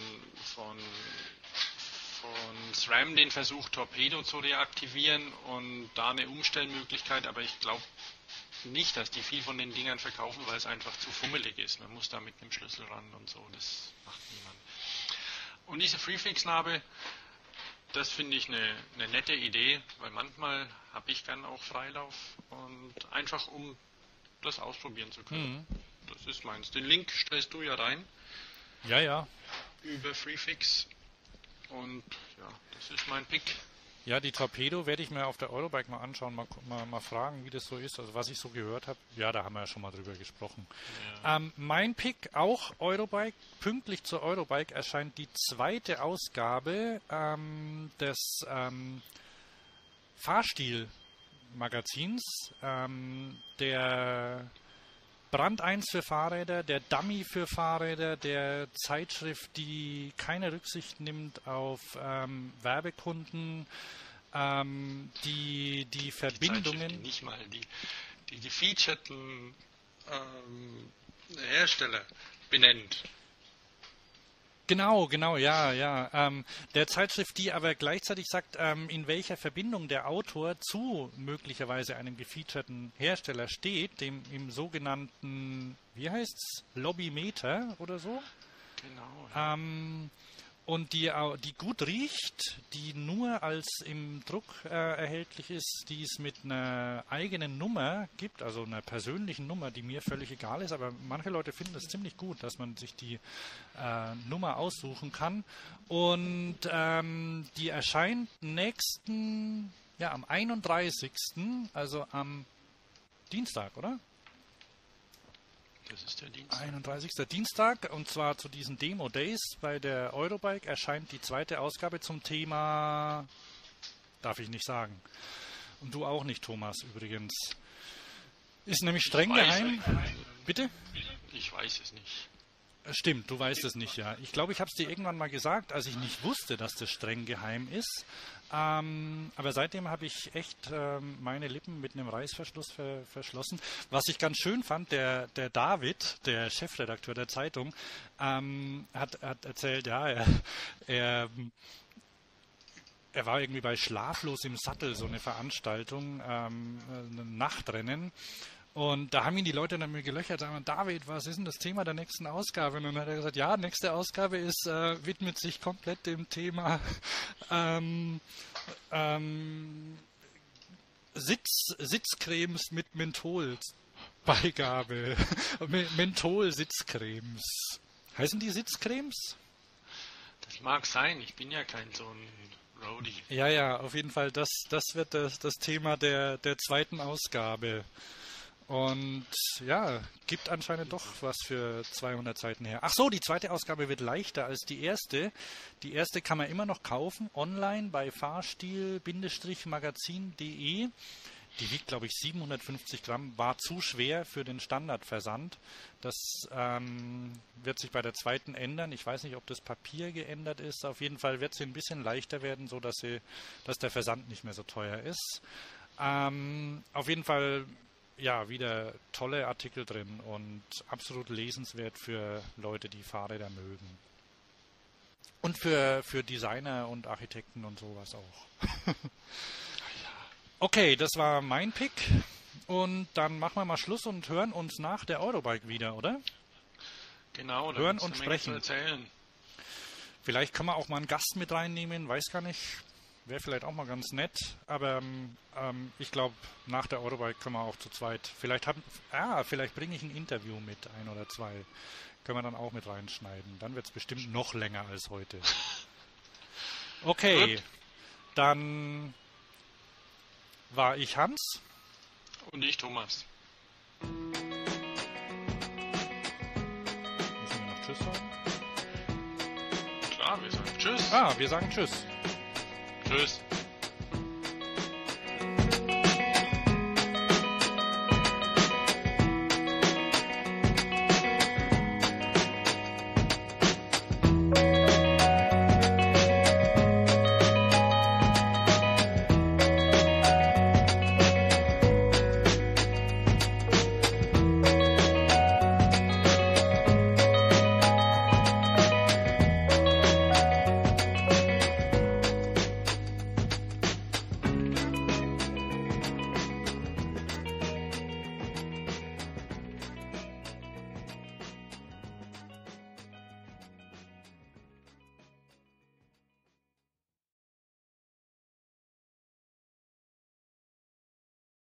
SRAM den Versuch, Torpedo zu reaktivieren und da eine Umstellmöglichkeit, aber ich glaube nicht, dass die viel von den Dingern verkaufen, weil es einfach zu fummelig ist. Man muss da mit einem Schlüssel ran und so, das macht niemand. Und diese Freefix-Narbe, das finde ich eine nette Idee, weil manchmal habe ich gern auch Freilauf und einfach um das ausprobieren zu können. Das ist meins. Den Link stellst du ja rein. Ja. Über Freefix und ja, das ist mein Pick. Ja, die Torpedo werde ich mir auf der Eurobike mal anschauen, mal fragen, wie das so ist, also was ich so gehört habe. Ja, da haben wir ja schon mal drüber gesprochen. Ja. Mein Pick, auch Eurobike, pünktlich zur Eurobike erscheint die 2. Ausgabe des Fahrstil-Magazins, der Brand 1 für Fahrräder, der Dummy für Fahrräder, der Zeitschrift, die keine Rücksicht nimmt auf Werbekunden, die Verbindungen. Die nicht mal die gefeaturten Hersteller benennt. Genau, ja. Der Zeitschrift, die aber gleichzeitig sagt, in welcher Verbindung der Autor zu möglicherweise einem gefeaturten Hersteller steht, im sogenannten, wie heißt's, Lobbymeter oder so. Genau. Ja. Und die gut riecht, die nur als im Druck erhältlich ist, die es mit einer eigenen Nummer gibt, also einer persönlichen Nummer, die mir völlig egal ist, aber manche Leute finden es ziemlich gut, dass man sich die Nummer aussuchen kann. Und die erscheint am 31., also am Dienstag, oder? Das ist der Dienstag. 31. Dienstag, und zwar zu diesen Demo Days bei der Eurobike erscheint die 2. Ausgabe zum Thema, darf ich nicht sagen. Und du auch nicht, Thomas, übrigens. Ist nämlich streng geheim. Bitte? Ich weiß es nicht. Stimmt, du weißt es nicht, ja. Ich glaube, ich habe es dir irgendwann mal gesagt, als ich nicht wusste, dass das streng geheim ist. Aber seitdem habe ich echt meine Lippen mit einem Reißverschluss verschlossen. Was ich ganz schön fand, der David, der Chefredakteur der Zeitung, hat erzählt, ja, er war irgendwie bei Schlaflos im Sattel, so eine Veranstaltung, ein Nachtrennen. Und da haben ihn die Leute dann mit gelöchert, sagen, David, was ist denn das Thema der nächsten Ausgabe? Und dann hat er gesagt, ja, nächste Ausgabe widmet sich komplett dem Thema Sitzcremes mit Mentholbeigabe. Menthol-Sitzcremes. Heißen die Sitzcremes? Das mag sein, ich bin ja kein so ein Roadie. Ja, auf jeden Fall, das wird das Thema der 2. Ausgabe. Und ja, gibt anscheinend doch was für 200 Seiten her. Ach so, die 2. Ausgabe wird leichter als die erste. Die erste kann man immer noch kaufen, online bei fahrstil-magazin.de. Die wiegt, glaube ich, 750 Gramm, war zu schwer für den Standardversand. Das wird sich bei der 2. ändern. Ich weiß nicht, ob das Papier geändert ist. Auf jeden Fall wird sie ein bisschen leichter werden, so dass der Versand nicht mehr so teuer ist. Auf jeden Fall ja, wieder tolle Artikel drin und absolut lesenswert für Leute, die Fahrräder mögen. Und für Designer und Architekten und sowas auch. Okay, das war mein Pick. Und dann machen wir mal Schluss und hören uns nach der Eurobike wieder, oder? Genau, da hören und sprechen. Erzählen. Vielleicht können wir auch mal einen Gast mit reinnehmen, weiß gar nicht. Wäre vielleicht auch mal ganz nett, aber ich glaube, nach der Eurobike können wir auch zu zweit. Vielleicht bringe ich ein Interview mit, ein oder zwei. Können wir dann auch mit reinschneiden. Dann wird es bestimmt noch länger als heute. Okay, dann war ich Hans. Und ich Thomas. Müssen wir noch Tschüss sagen? Klar, wir sagen Tschüss. Wir sagen Tschüss. Tschüss.